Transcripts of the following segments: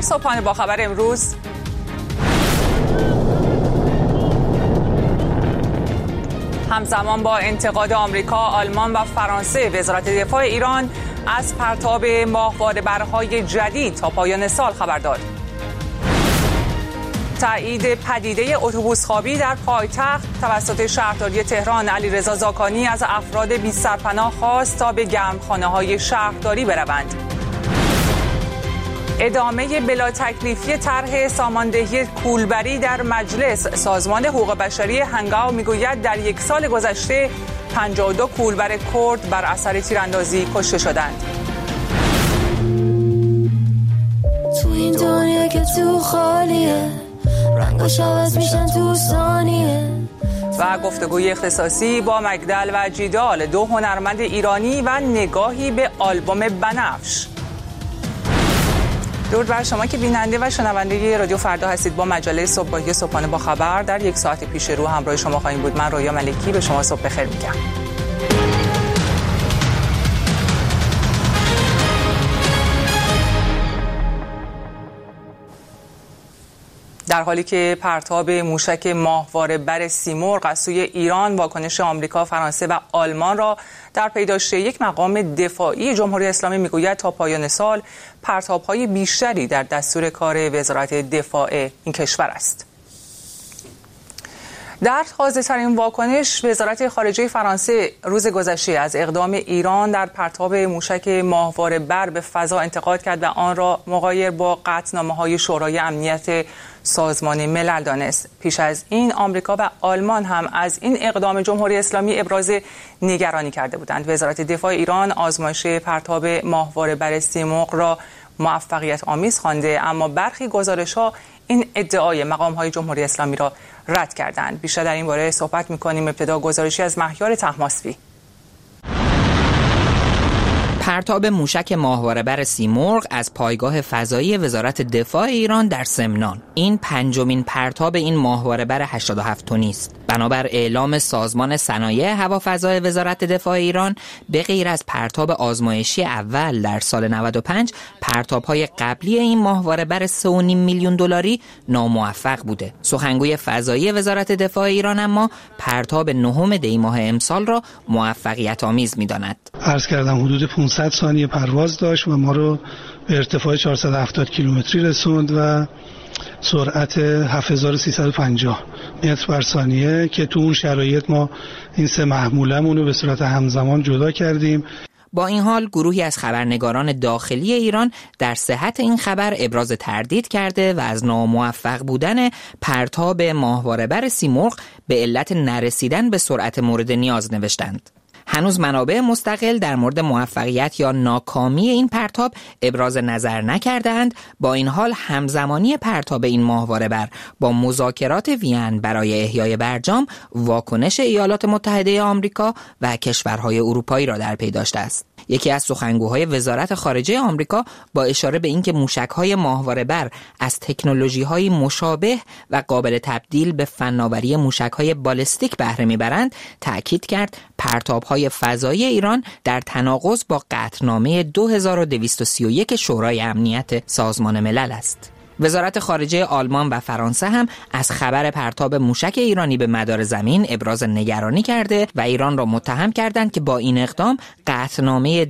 صبحانه با خبر امروز. همزمان با انتقاد آمریکا، آلمان و فرانسه، وزارت دفاع ایران از پرتاب ماهواره‌برهای جدید تا پایان سال خبر داد. تایید پدیده اتوبوس‌خوابی در پایتخت توسط شهرداری تهران. علیرضا زاکانی از افراد بی سرپناه خواست تا به گرمخانه‌های شهرداری بروند. ادامه بلا تکلیفی طرح ساماندهی کولبری در مجلس. سازمان حقوق بشری هنگاو میگوید در یک سال گذشته 52 کولبر کرد بر اثر تیراندازی کشته شدند. تو این دنیا که تو خالیه، رنگاش عوض میشن تو ثانیه. و گفتگوی اختصاصی با مگدل و جیدال، دو هنرمند ایرانی و نگاهی به آلبوم بنفش. درود بر شما که بیننده و شنونده رادیو فردا هستید. با مجله صبحگاهی صبحانه با خبر در یک ساعت پیش رو همراه شما خواهیم بود. من رویا ملکی به شما صبح بخیر میگم. در حالی که پرتاب موشک ماهواره‌بر سیمرغ از سوی ایران واکنش آمریکا، فرانسه و آلمان را در پی داشته، یک مقام دفاعی جمهوری اسلامی میگوید تا پایان سال پرتاب‌های بیشتری در دستور کار وزارت دفاع این کشور است. در تازه‌ترین واکنش، وزارت خارجه فرانسه روز گذشته از اقدام ایران در پرتاب موشک ماهواره‌بر به فضا انتقاد کرد و آن را مغایر با قطعنامه‌های شورای امنیت سازمان ملل دانست. پیش از این آمریکا و آلمان هم از این اقدام جمهوری اسلامی ابراز نگرانی کرده بودند. وزارت دفاع ایران آزمایش پرتاب ماهواره‌بر سیمرغ را موفقیت آمیز خوانده، اما برخی گزارش‌ها این ادعای مقام‌های جمهوری اسلامی را رد کردند. بیشتر در این باره صحبت می‌کنیم. ابتدا گزارشی از مهیار طهماسبی. پرتاب موشک ماهواره‌بر سیمرغ از پایگاه فضایی وزارت دفاع ایران در سمنان. این پنجمین پرتاب این ماهواره‌بر 87 تنی است. بنابر اعلام سازمان صنایع هوافضای وزارت دفاع ایران، به غیر از پرتاب آزمایشی اول در سال 95، پرتاب‌های قبلی این ماهواره‌بر 3.5 میلیون دلاری ناموفق بوده. سخنگوی فضایی وزارت دفاع ایران اما پرتاب نهم دی ماه امسال را موفقیت آمیز می‌داند. عرض کردم حدود 500 ثانیه پرواز داشت و ما رو به ارتفاع 470 کیلومتری رسوند و سرعت 7350 متر بر ثانیه که تو اون شرایط ما این سه محمولمون رو به صورت همزمان جدا کردیم. با این حال گروهی از خبرنگاران داخلی ایران در صحت این خبر ابراز تردید کرده و از ناموفق بودن پرتاب ماهواره‌بر سیمرغ به علت نرسیدن به سرعت مورد نیاز نوشتند. هنوز منابع مستقل در مورد موفقیت یا ناکامی این پرتاب ابراز نظر نکردند. با این حال همزمانی پرتاب این ماهواره‌بر با مذاکرات وین برای احیای برجام، واکنش ایالات متحده آمریکا و کشورهای اروپایی را در پی داشته است. یکی از سخنگوهای وزارت خارجه آمریکا با اشاره به اینکه موشک‌های ماهواره‌بر از تکنولوژی‌های مشابه و قابل تبدیل به فناوری موشک‌های بالستیک بهره می‌برند، تأکید کرد پرتاب‌های فضایی ایران در تناقض با قطعنامه 2231 شورای امنیت سازمان ملل است. وزارت خارجه آلمان و فرانسه هم از خبر پرتاب موشک ایرانی به مدار زمین ابراز نگرانی کرده و ایران را متهم کردند که با این اقدام قطعنامه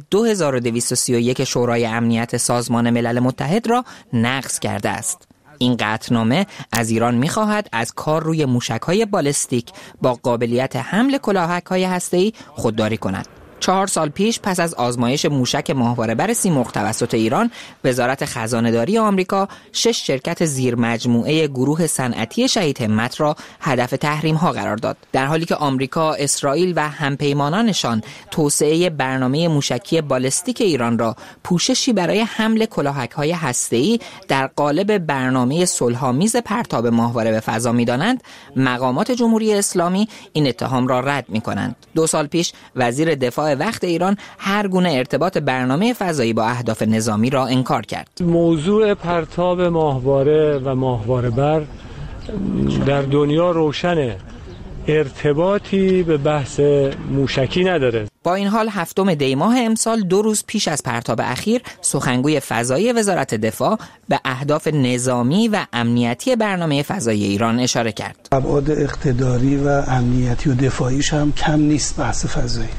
2231 شورای امنیت سازمان ملل متحد را نقض کرده است. این قطعنامه از ایران می‌خواهد از کار روی موشک‌های بالستیک با قابلیت حمل کلاهک‌های هسته‌ای خودداری کند. 4 سال پیش پس از آزمایش موشک ماهواره‌بر سیمرغ توسط ایران، وزارت خزانه‌داری آمریکا 6 شرکت زیر مجموعه گروه صنعتی شهید همت را هدف تحریم‌ها قرار داد. در حالی که آمریکا، اسرائیل و همپیمانانشان توسعه برنامه موشکی بالستیک ایران را پوششی برای حمل کلاهک‌های هسته‌ای در قالب برنامه صلح‌آمیز پرتاب ماهواره به فضا می‌دانند، مقامات جمهوری اسلامی این اتهام را رد می‌کنند. 2 سال پیش وزیر دفاع وقت ایران هر گونه ارتباط برنامه فضایی با اهداف نظامی را انکار کرد. موضوع پرتاب ماهواره و ماهواره‌بر در دنیا روشنه. ارتباطی به بحث موشکی نداره. با این حال 7 دی ماه امسال 2 روز پیش از پرتاب اخیر سخنگوی فضایی وزارت دفاع به اهداف نظامی و امنیتی برنامه فضایی ایران اشاره کرد. ابعاد اقتداری و امنیتی و دفاعیش هم کم نیست. بحث فضایی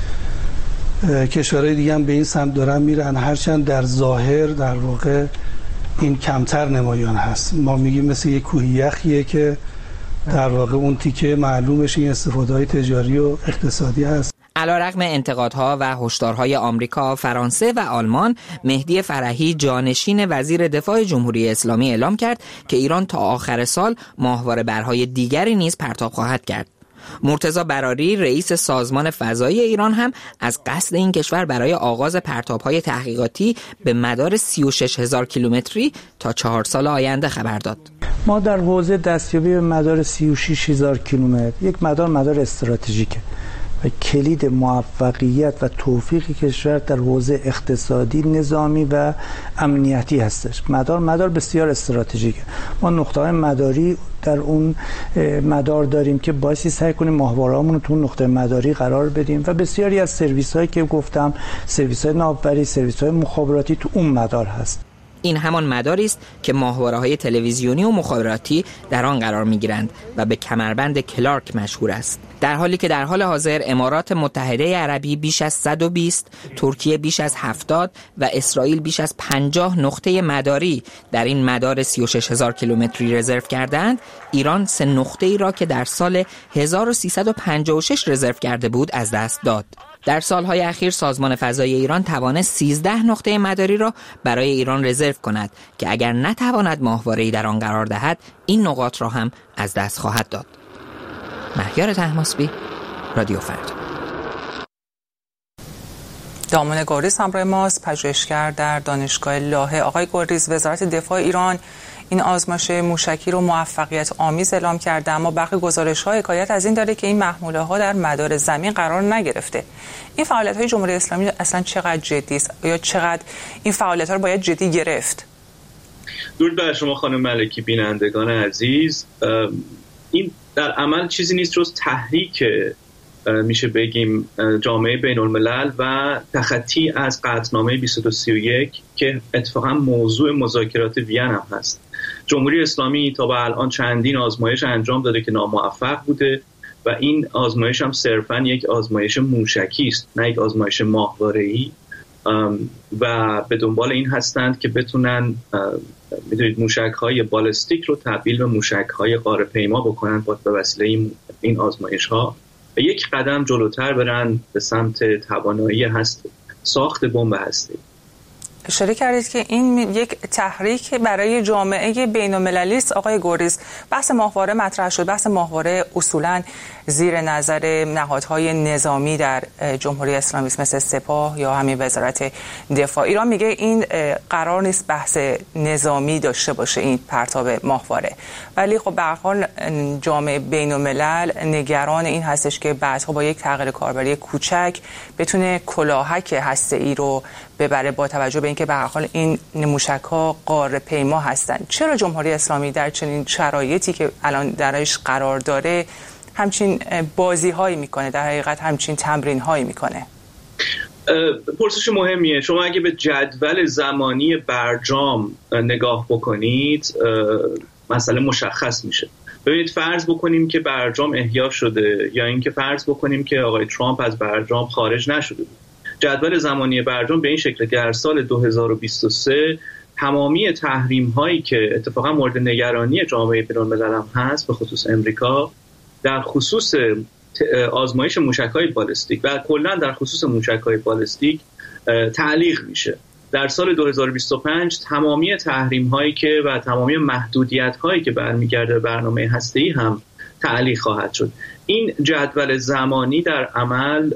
کشورهای دیگه هم به این سمت دارن میرن، هرچند در ظاهر در واقع این کمتر نمایان هست. ما میگیم مثل یک کوه یخیه که در واقع اون تیکه معلومش این استفاده‌های تجاری و اقتصادی هست. علیرغم انتقادها و هشدارهای آمریکا، فرانسه و آلمان، مهدی فرحی جانشین وزیر دفاع جمهوری اسلامی اعلام کرد که ایران تا آخر سال ماهواره برهای دیگری نیز پرتاب خواهد کرد. مرتضی براری رئیس سازمان فضایی ایران هم از قصد این کشور برای آغاز پرتاب‌های تحقیقاتی به مدار 36,000 کیلومتری تا 4 سال آینده خبر داد. ما در حوزه دستیابی به مدار 36,000 کیلومتر، یک مدار استراتژیکه و کلید موفقیت و توفیق کشور در حوزه اقتصادی، نظامی و امنیتی هستش. مدار بسیار استراتژیکه. ما نقطه‌های مداری در اون مدار داریم که باعثی سعی کنیم ماهواره‌مون رو تو نقطه مداری قرار بدیم و بسیاری از سرویس‌هایی که گفتم، سرویس‌های ناوبری، سرویس‌های مخابراتی تو اون مدار هست. این همان مداری است که ماهواره‌های تلویزیونی و مخابراتی در آن قرار می‌گیرند و به کمربند کلارک مشهور است. در حالی که در حال حاضر امارات متحده عربی بیش از 120، ترکیه بیش از 70 و اسرائیل بیش از 50 نقطه مداری در این مدار 36,000 کیلومتری رزرو کردند، ایران 3 نقطه‌ای را که در سال 1356 رزرو کرده بود از دست داد. در سالهای اخیر سازمان فضایی ایران توانست 13 نقطه مداری را برای ایران رزرو کند که اگر نتواند ماهواره‌ای در آن قرار دهد این نقاط را هم از دست خواهد داد. مهیار طهماسبی، رادیو فردا. دامون گوریز همراه ماست، پژوهشگر در دانشگاه لاهه. آقای گوریز، وزارت دفاع ایران این آزمایش موشکی رو موفقیت آمیز اعلام کرده، اما برخی گزارش‌ها حکایت از این داره که این محموله‌ها در مدار زمین قرار نگرفته. این فعالیت‌های جمهوری اسلامی اصلا چقدر جدی است یا چقدر این فعالیت‌ها رو باید جدی گرفت؟ درود بر شما خانم ملکی، بینندگان عزیز. این در عمل چیزی نیست جز تحریک میشه بگیم جامعه بین الملل و تخطی از قطعنامه 2231 که اتفاقا موضوع مذاکرات وین هم هست. جمهوری اسلامی تا به الان چندین آزمایش انجام داده که ناموفق بوده و این آزمایش هم صرفا یک آزمایش موشکی است، نه یک آزمایش ماهواره‌ای، و به دنبال این هستند که بتونن میدونید موشک‌های بالستیک رو تبدیل به موشک‌های قاره‌پیما بکنن به وسیله این آزمایش‌ها و یک قدم جلوتر برن به سمت توانایی ساخت بمب هسته‌ای. اشاره کردید که این یک تحریک برای جامعه بین‌المللی است. آقای گوریز، بحث ماهواره مطرح شد. بحث ماهواره اصولاً زیر نظر نهادهای نظامی در جمهوری اسلامی مثل سپاه یا همین وزارت دفاع. ایران میگه این قرار نیست بحث نظامی داشته باشه این پرتاب ماهواره، ولی خب به هر حال جامعه بین‌الملل نگران این هستش که بعدها با یک تغییر کاربری کوچک بتونه کلاهک هسته‌ای رو ببره، با توجه به اینکه به هر حال این موشک‌ها قاره‌پیما هستند. چرا جمهوری اسلامی در چنین شرایطی که الان درش قرار داره همچین بازی‌هایی میکنه، در حقیقت همچین تمرین‌هایی میکنه؟ پرسش مهمیه. شما اگه به جدول زمانی برجام نگاه بکنید مسئله مشخص میشه. ببینید، فرض بکنیم که برجام احیا شده یا اینکه فرض بکنیم که آقای ترامپ از برجام خارج نشده بود. جدول زمانی برجام به این شکل که در سال 2023 تمامی تحریم هایی که اتفاقا مورد نگرانی جامعه بین‌الملل هم هست، به خصوص امریکا، در خصوص آزمایش موشک‌های بالستیک و کلا در خصوص موشک‌های بالستیک تعلیق میشه. در سال 2025 تمامی تحریم هایی که و تمامی محدودیت هایی که برمیگرده به برنامه هسته‌ای هم تعلیق خواهد شد. این جدول زمانی در عمل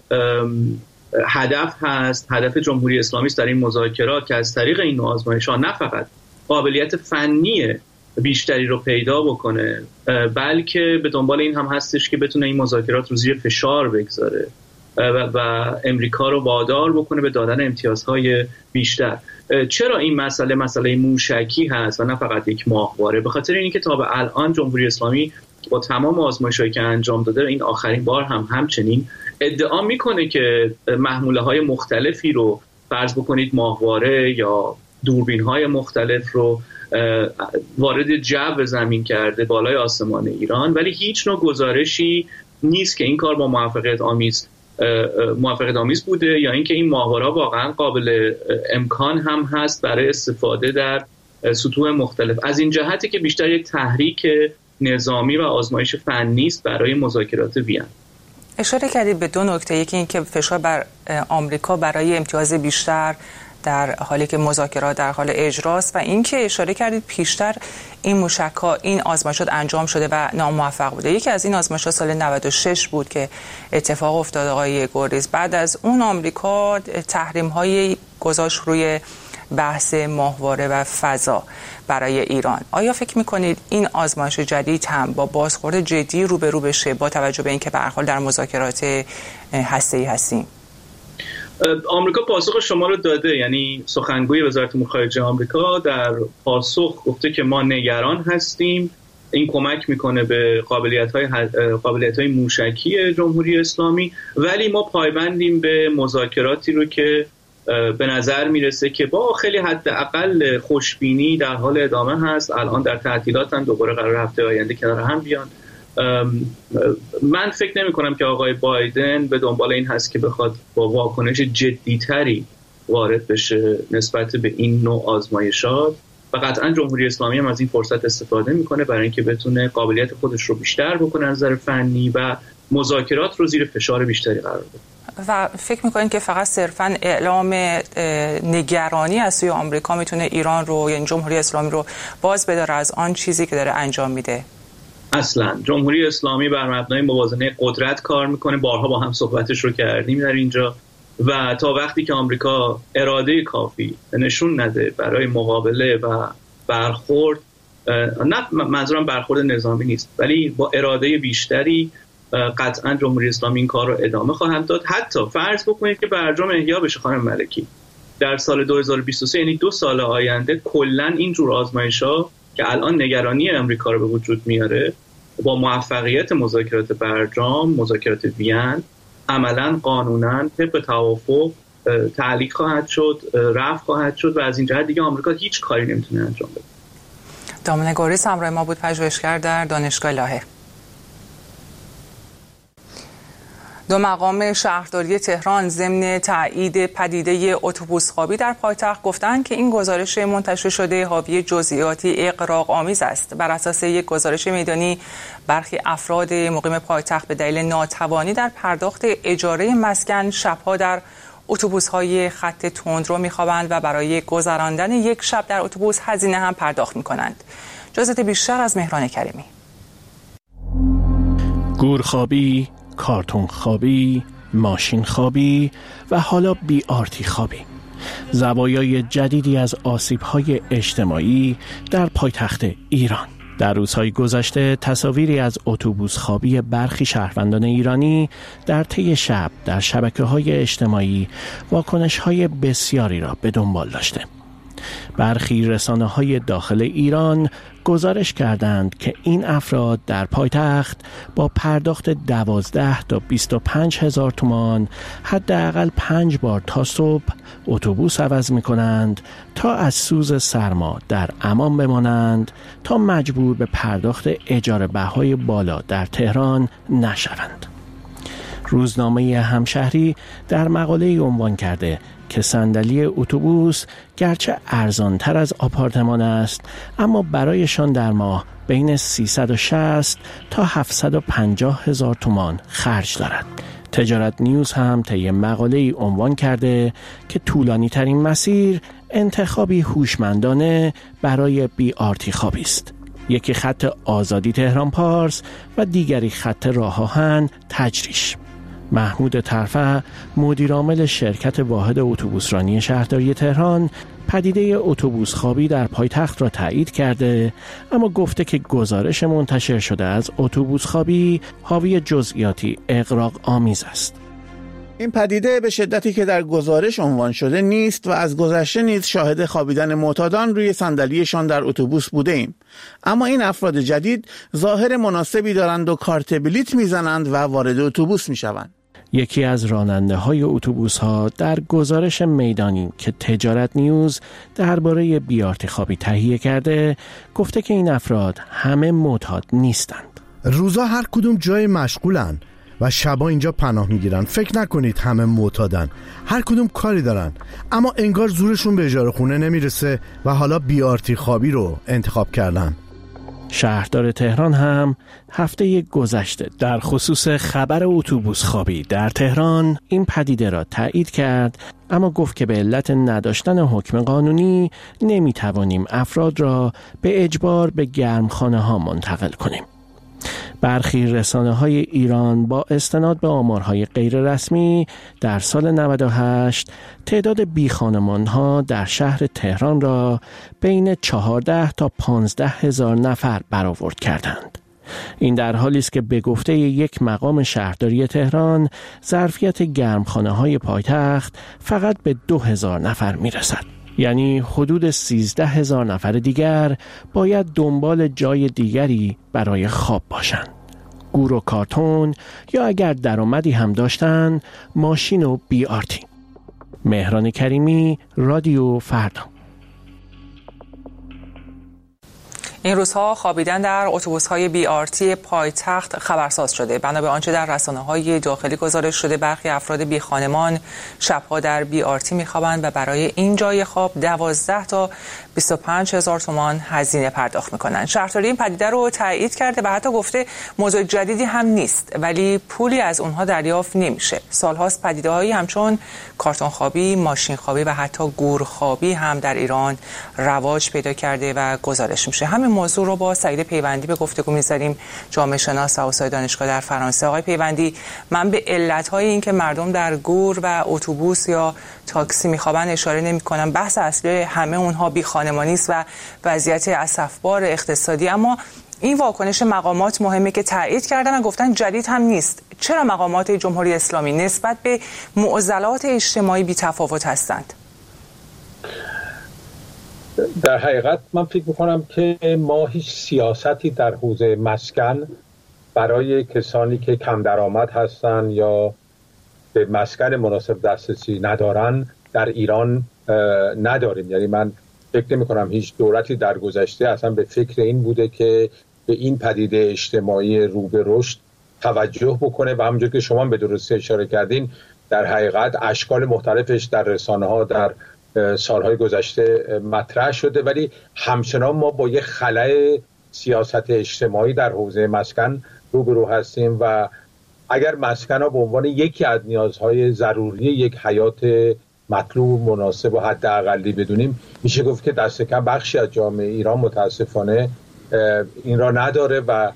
هدف هست، هدف جمهوری اسلامی است در این مذاکرات که از طریق این آزمایش‌ها نه فقط قابلیت فنی بیشتری رو پیدا بکنه، بلکه به دنبال این هم هستش که بتونه این مذاکرات رو زیر فشار بگذاره و امریکا رو وادار بکنه به دادن امتیازهای بیشتر. چرا این مسئله موشکی هست و نه فقط یک ماهواره؟ به خاطر اینکه تا به الان جمهوری اسلامی با تمام آزمایش‌هایی که انجام داده این آخرین بار هم همچنین ادعا میکنه که محموله‌های مختلفی رو فرض بکنید ماهواره یا دوربین‌های مختلف رو وارد جو زمین کرده بالای آسمان ایران، ولی هیچ نوع گزارشی نیست که این کار با موفقیت آمیز بوده یا اینکه این ماهواره‌ها واقعا قابل امکان هم هست برای استفاده در سطوح مختلف. از این جهتی که بیشتر یک تحریک نظامی و آزمایش فنی است برای مذاکرات وین. اشاره کردید به دو نکته، یکی این که فشار بر آمریکا برای امتیاز بیشتر در حالی که مذاکرات در حال اجراست و اینکه اشاره کردید پیشتر این موشک‌ها این آزمایشات انجام شده و ناموفق بوده. یکی از این آزمایشات سال 96 بود که اتفاق افتاد آقای گوریز. بعد از اون آمریکا تحریم‌های گذاشت روی بحث ماهواره و فضا برای ایران. آیا فکر می‌کنید این آزمایش جدید هم با بازخورد جدی روبرو بشه با توجه به اینکه به هر حال در مذاکرات هسته‌ای هستیم؟ آمریکا پاسخ شما رو داده، یعنی سخنگوی وزارت امور خارجه آمریکا در پاسخ گفته که ما نگران هستیم، این کمک میکنه به قابلیت‌های موشکی جمهوری اسلامی، ولی ما پایبندیم به مذاکراتی رو که به نظر میرسه که با خیلی حداقل خوشبینی در حال ادامه هست. الان در تعطیلاتن، دوباره قرار هفته آینده کنار هم بیان. من فکر نمی کنم که آقای بایدن به دنبال این هست که بخواد با واکنش جدیتری وارد بشه نسبت به این نوع آزمایشات و قطعا جمهوری اسلامی هم از این فرصت استفاده میکنه برای اینکه بتونه قابلیت خودش رو بیشتر بکنه از نظر فنی و مذاکرات رو زیر فشار بیشتری قرار بده. و فکر میکنین که فقط صرفاً اعلام نگرانی از سوی آمریکا میتونه ایران رو یعنی جمهوری اسلامی رو باز بداره از آن چیزی که داره انجام میده؟ اصلا جمهوری اسلامی بر مبنای موازنه قدرت کار میکنه، بارها با هم صحبتش رو کردیم در اینجا، و تا وقتی که آمریکا اراده کافی نشون نده برای مقابله و برخورد، نه منظورم برخورد نظامی نیست، ولی با اراده بیشتری قطعا جمهوری اسلامی این کار رو ادامه خواهند داد. حتی فرض بکنید که برجام احیا بشه خانم ملکی در سال 2023، یعنی 2 سال آینده، کلا این جور آزمایش‌ها که الان نگرانی آمریکا رو به وجود میاره با موفقیت مذاکرات برجام، مذاکرات وین، عملاً قانوناً طبق توافق تعلیق خواهد شد، رفع خواهد شد و از این جهت دیگه آمریکا هیچ کاری نمیتونه انجام بده. دامنه گوریز همراه ما بود، پژوهشگر در دانشگاه لاهه. 2 مقام شهرداری تهران ضمن تایید پدیده اتوبوس‌خوابی در پایتخت گفتند که این گزارش منتشر شده حاوی جزئیاتی اغراق آمیز است. بر اساس یک گزارش میدانی برخی افراد مقیم پایتخت به دلیل ناتوانی در پرداخت اجاره مسکن شب‌ها در اتوبوس‌های خط تندرو می‌خوابند و برای گذراندن یک شب در اتوبوس هزینه هم پرداخت می‌کنند. جزئیات بیشتر از مهران کریمی. گورخوابی، کارتون خوابی، ماشین خوابی و حالا بی‌آرتی خوابی، زوایای جدیدی از آسیب‌های اجتماعی در پایتخت ایران. در روزهای گذشته تصاویری از اتوبوس خوابی برخی شهروندان ایرانی در طی شب در شبکه‌های اجتماعی واکنش‌های بسیاری را به دنبال داشته. برخی رسانه‌های داخل ایران گزارش کردند که این افراد در پایتخت با پرداخت 12 تا 25 هزار تومان حداقل 5 بار تا صبح اتوبوس عوض می‌کنند تا از سوز سرما در امان بمانند تا مجبور به پرداخت اجاره بهای بالا در تهران نشوند. روزنامه همشهری در مقاله‌ای عنوان کرده که صندلی اتوبوس گرچه ارزان‌تر از آپارتمان است، اما برایشان در ماه بین 360 تا 750 هزار تومان خرج دارد. تجارت نیوز هم طی مقاله‌ای عنوان کرده که طولانی ترین مسیر انتخابی هوشمندانه برای بی‌آرتی خوابی است. یکی خط آزادی تهران پارس و دیگری خط راه آهن تجریش. محمود طرفه مدیرعامل شرکت واحد اتوبوسرانی شهرداری تهران پدیده اتوبوس خوابی در پایتخت را تایید کرده، اما گفته که گزارش منتشر شده از اتوبوس خوابی حاوی جزئیاتی اغراق آمیز است. این پدیده به شدتی که در گزارش عنوان شده نیست و از گذشته نیز شاهد خوابیدن معتادان روی صندلیشان در اتوبوس بوده ایم. اما این افراد جدید ظاهر مناسبی دارند و کارت بلیت میزنند و وارد اتوبوس میشوند. یکی از راننده های اتوبوس ها در گزارش میدانی که تجارت نیوز درباره بی‌آرتی خوابی تهیه کرده گفته که این افراد همه معتاد نیستند. روزا هر کدوم جای مشغولن و شبا اینجا پناه میگیرن. فکر نکنید همه معتادن، هر کدوم کاری دارن، اما انگار زورشون به اجاره خونه نمیرسه و حالا بی‌آرتی خوابی رو انتخاب کردن. شهردار تهران هم هفته گذشته در خصوص خبر اتوبوس خوابی در تهران این پدیده را تایید کرد، اما گفت که به علت نداشتن حکم قانونی نمیتوانیم افراد را به اجبار به گرمخانه ها منتقل کنیم. برخی رسانه‌های ایران با استناد به آمارهای غیر رسمی در سال 98 تعداد بیخانمان‌ها در شهر تهران را بین 14 تا 15 هزار نفر برآورد کردند. این در حالی است که به گفته یک مقام شهرداری تهران ظرفیت گرمخانه‌های پایتخت فقط به 2000 نفر می‌رسد. یعنی حدود 13,000 نفر دیگر باید دنبال جای دیگری برای خواب باشند. گور و کارتون یا اگر درآمدی هم داشتن ماشین و بی‌آرتی. مهران کریمی، رادیو فردا. این روزها خوابیدن در اتوبوس‌های بی‌آرتی پایتخت خبرساز شده. بنا به آنچه در رسانه‌های داخلی گزارش شده برخی افراد بیخانمان شب‌ها در بی‌آرتی می‌خوابند و برای این جای خواب 12 تا 25,000 تومان هزینه پرداخت می‌کنند. شهرداری این پدیده رو تایید کرده و حتی گفته موضوع جدیدی هم نیست، ولی پولی از اونها دریافت نمیشه. سال‌هاست پدیده‌هایی همچون کارتون خوابی، ماشین خوابی و حتی گور خوابی هم در ایران رواج پیدا کرده و گزارش میشه. همین موضوع رو با سعید پیوندی به گفتگو می‌ذاریم، جامعه شناس و استاد دانشگاه در فرانسه. آقای پیوندی، من به علت‌های این که مردم در گور و اتوبوس یا تاکسی می‌خوابن اشاره نمی‌کنم. بحث اصلی همه اونها بیخانمانی است و وضعیت اسفبار اقتصادی، اما این واکنش مقامات مهمه که تایید کردن و گفتن جدید هم نیست. چرا مقامات جمهوری اسلامی نسبت به معضلات اجتماعی بی‌تفاوت هستند؟ در حقیقت من فکر میکنم که ما هیچ سیاستی در حوزه مسکن برای کسانی که کم درآمد هستن یا به مسکن مناسب دسترسی ندارن در ایران نداریم. یعنی من فکر نمی کنم هیچ دولتی در گذشته اصلا به فکر این بوده که به این پدیده اجتماعی رو به رشد توجه بکنه و همونجور که شما به درستی اشاره کردین در حقیقت اشکال مختلفش در رسانه ها در سالهای گذشته مطرح شده، ولی همچنان ما با یک خلأ سیاست اجتماعی در حوزه مسکن روبرو هستیم و اگر مسکن ها به عنوان یکی از نیازهای ضروری یک حیات مطلوب مناسب و حداقلی بدونیم، میشه گفت که دست کم بخشی از جامعه ایران متاسفانه این را نداره و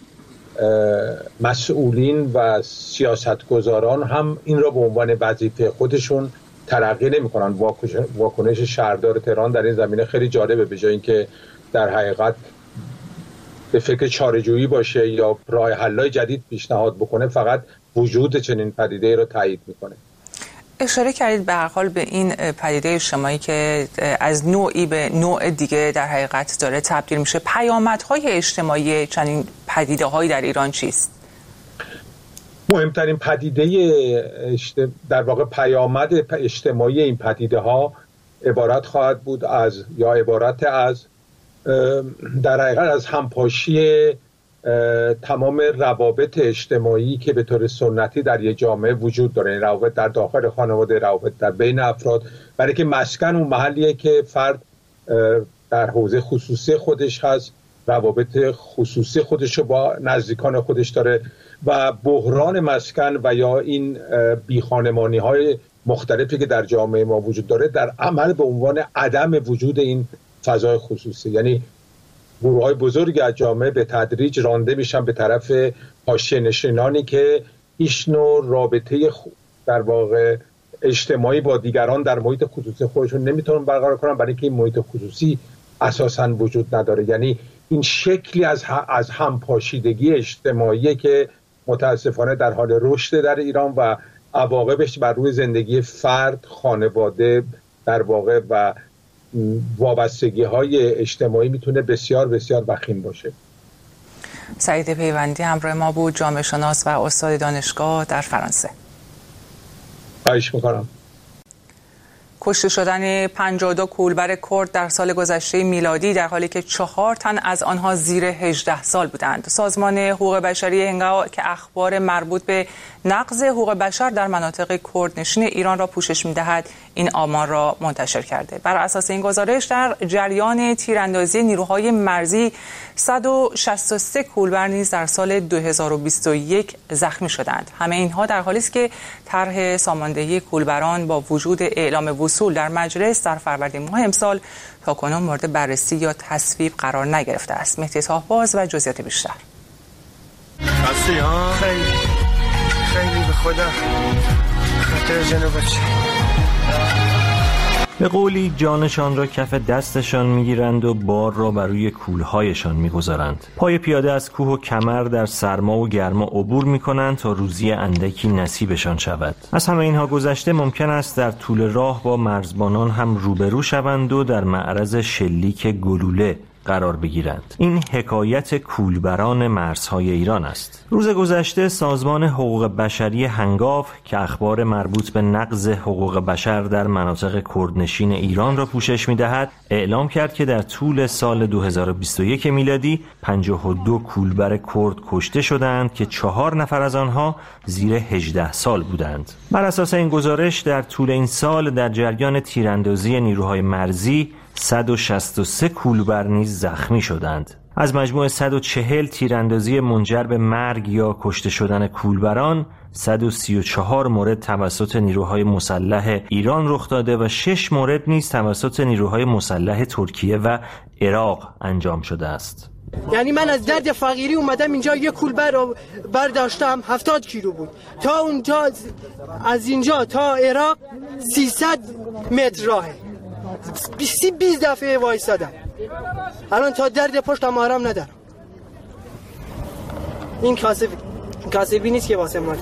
مسئولین و سیاستگزاران هم این را به عنوان وظیفه خودشون ترقی نمی‌کنن. واکنش شهردار تهران در این زمینه خیلی جالبه، به جای اینکه در حقیقت به فکر چاره‌جویی باشه یا راه حل‌های جدید پیشنهاد بکنه، فقط وجود چنین پدیده‌ای رو تایید می‌کنه. اشاره کردید به هر حال به این پدیده اجتماعی که از نوعی به نوع دیگه در حقیقت داره تبدیل میشه. پیامدهای اجتماعی چنین پدیده‌هایی در ایران چیست؟ مهمترین پدیده در واقع پیامد اجتماعی این پدیده ها عبارت در حقیقت از همپاشی تمام روابط اجتماعی که به طور سنتی در یک جامعه وجود داره، روابط در داخل خانواده، روابط در بین افراد، برای که مسکن اون محلیه که فرد در حوزه خصوصی خودش هست، روابط خصوصی خودش رو با نزدیکان خودش داره و بحران مسکن و یا این بیخانمانی های مختلفی که در جامعه ما وجود داره در عمل به عنوان عدم وجود این فضای خصوصی، یعنی گروه های بزرگی از جامعه به تدریج رانده میشن به طرف حاشیه نشینانی که هیچ نوع رابطه در واقع اجتماعی با دیگران در محیط خصوصی خودشون نمیتونن برقرار کنن، برای اینکه این محیط خصوصی اساساً وجود نداره. یعنی این شکلی از همپاشیدگی اجتماعی که متاسفانه در حال رشد در ایران و عواقبش بر روی زندگی فرد، خانواده در واقع و وابستگی‌های اجتماعی میتونه بسیار بسیار وخیم باشه. سعید پیوندی همراه ما بود، جامعه شناس و استاد دانشگاه در فرانسه. خواهش میکنم. کشته شدن 52 کولبر کرد در سال گذشته میلادی در حالی که 4 تن از آنها زیر 18 سال بودند. سازمان حقوق بشری هنگام که اخبار مربوط به نقض حقوق بشر در مناطق کردنشین ایران را پوشش می‌دهد این آمار را منتشر کرده. بر اساس این گزارش در جریان تیراندازی نیروهای مرزی 163 کولبر نیز در سال 2021 زخمی شدند. همه اینها در حالی است که طرح ساماندهی کولبران با وجود اعلام وصول در مجلس در فروردین ماه امسال تاکنون مورد بررسی یا تصویب قرار نگرفته است. مهدی طاهباز و جزئیات بیشتر. خیلی به خدا خاطر جنوبش. به قولی جانشان را کف دستشان میگیرند و بار را بر روی کولهایشان میگذارند. پای پیاده از کوه و کمر در سرما و گرما عبور میکنند تا روزی اندکی نصیبشان شود. از همه اینها گذشته ممکن است در طول راه با مرزبانان هم روبرو شوند و در معرض شلیک گلوله قرار بگیرند. این حکایت کولبران مرزهای ایران است. روز گذشته سازمان حقوق بشری هنگاو که اخبار مربوط به نقض حقوق بشر در مناطق کردنشین ایران را پوشش می‌دهد، اعلام کرد که در طول سال 2021 میلادی 52 کولبر کرد کشته شدند که 4 نفر از آنها زیر 18 سال بودند. بر اساس این گزارش در طول این سال در جریان تیراندازی نیروهای مرزی 163 کولبر نیز زخمی شدند. از مجموع 140 تیراندازی منجر به مرگ یا کشته شدن کولبران 134 مورد توسط نیروهای مسلح ایران رخ داده و 6 مورد نیز توسط نیروهای مسلح ترکیه و عراق انجام شده است. یعنی من از درد فقیری اومدم اینجا یک کولبر رو برداشتم 70 کیلو بود، تا اونجا از اینجا تا عراق 300 متر راهه، 20 دفعه وایسادم، الان تا درد پشتم آرام ندارم. این کاسبی نیست که واسه من.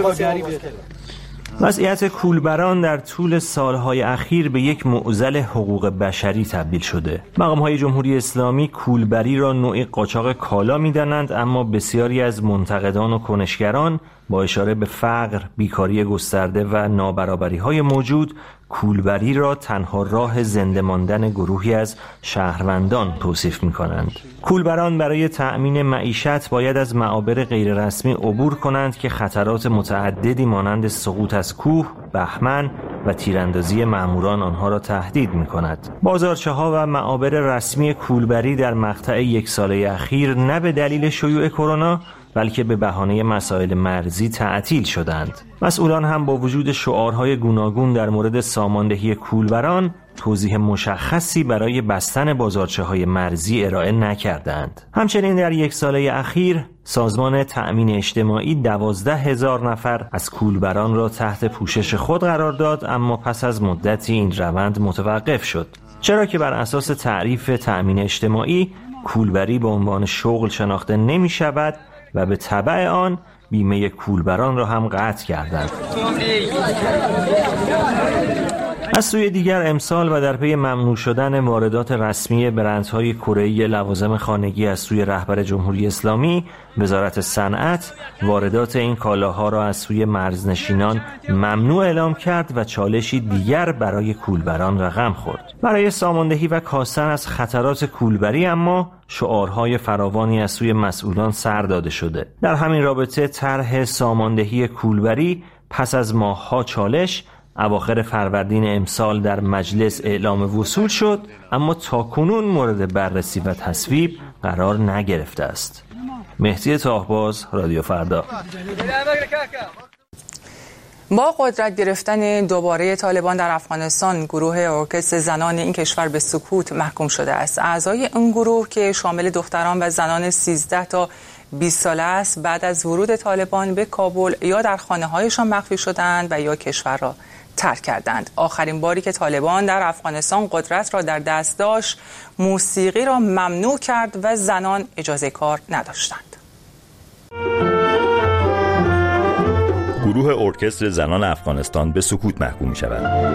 وضعیت کولبران در طول سالهای اخیر به یک معضل حقوق بشری تبدیل شده. مقام‌های جمهوری اسلامی کولبری را نوعی قاچاق کالا می‌دانند، اما بسیاری از منتقدان و کنشگران با اشاره به فقر، بیکاری گسترده و نابرابری‌های موجود کولبری را تنها راه زنده ماندن گروهی از شهروندان توصیف می‌کنند. کولبران برای تأمین معیشت باید از معابر غیررسمی عبور کنند که خطرات متعددی مانند سقوط از کوه، بهمن و تیراندازی مأموران آنها را تهدید می‌کند. بازارچه‌ها و معابر رسمی کولبری در مقطع یک ساله اخیر نه به دلیل شیوع کرونا بلکه به بهانه مسائل مرزی تعطیل شدند. مسئولان هم با وجود شعارهای گوناگون در مورد ساماندهی کولبران توضیح مشخصی برای بستن بازارچه‌های مرزی ارائه نکردند. همچنین در یک ساله اخیر سازمان تأمین اجتماعی 12,000 نفر از کولبران را تحت پوشش خود قرار داد، اما پس از مدتی این روند متوقف شد. چرا که بر اساس تعریف تأمین اجتماعی کولبری به عنوان شغل شناخته نمی شود و به تبع آن بیمه کولبران را هم قطع کردند. از سوی دیگر امسال و در پی ممنوع شدن واردات رسمی برندهای کره‌ای لوازم خانگی از سوی رهبر جمهوری اسلامی، وزارت صنعت واردات این کالاها را از سوی مرزنشینان ممنوع اعلام کرد و چالشی دیگر برای کولبران رقم خورد. برای ساماندهی و کاستن از خطرات کولبری اما شعارهای فراوانی از سوی مسئولان سر داده شده. در همین رابطه طرح ساماندهی کولبری پس از ماه‌ها چالش اواخر فروردین امسال در مجلس اعلام وصول شد، اما تاکنون مورد بررسی و تصویب قرار نگرفته است. مهدی طاهباز، رادیو فردا. با قدرت گرفتن دوباره طالبان در افغانستان، گروه ارکستر زنان این کشور به سکوت محکوم شده است. اعضای این گروه که شامل دختران و زنان 13 تا 20 ساله است، بعد از ورود طالبان به کابل یا در خانه‌هایشان مخفی شدند و یا کشور را ترک کردند. آخرین باری که طالبان در افغانستان قدرت را در دست داشت، موسیقی را ممنوع کرد و زنان اجازه کار نداشتند. گروه گروه ارکستر زنان افغانستان به سکوت محکوم می شود.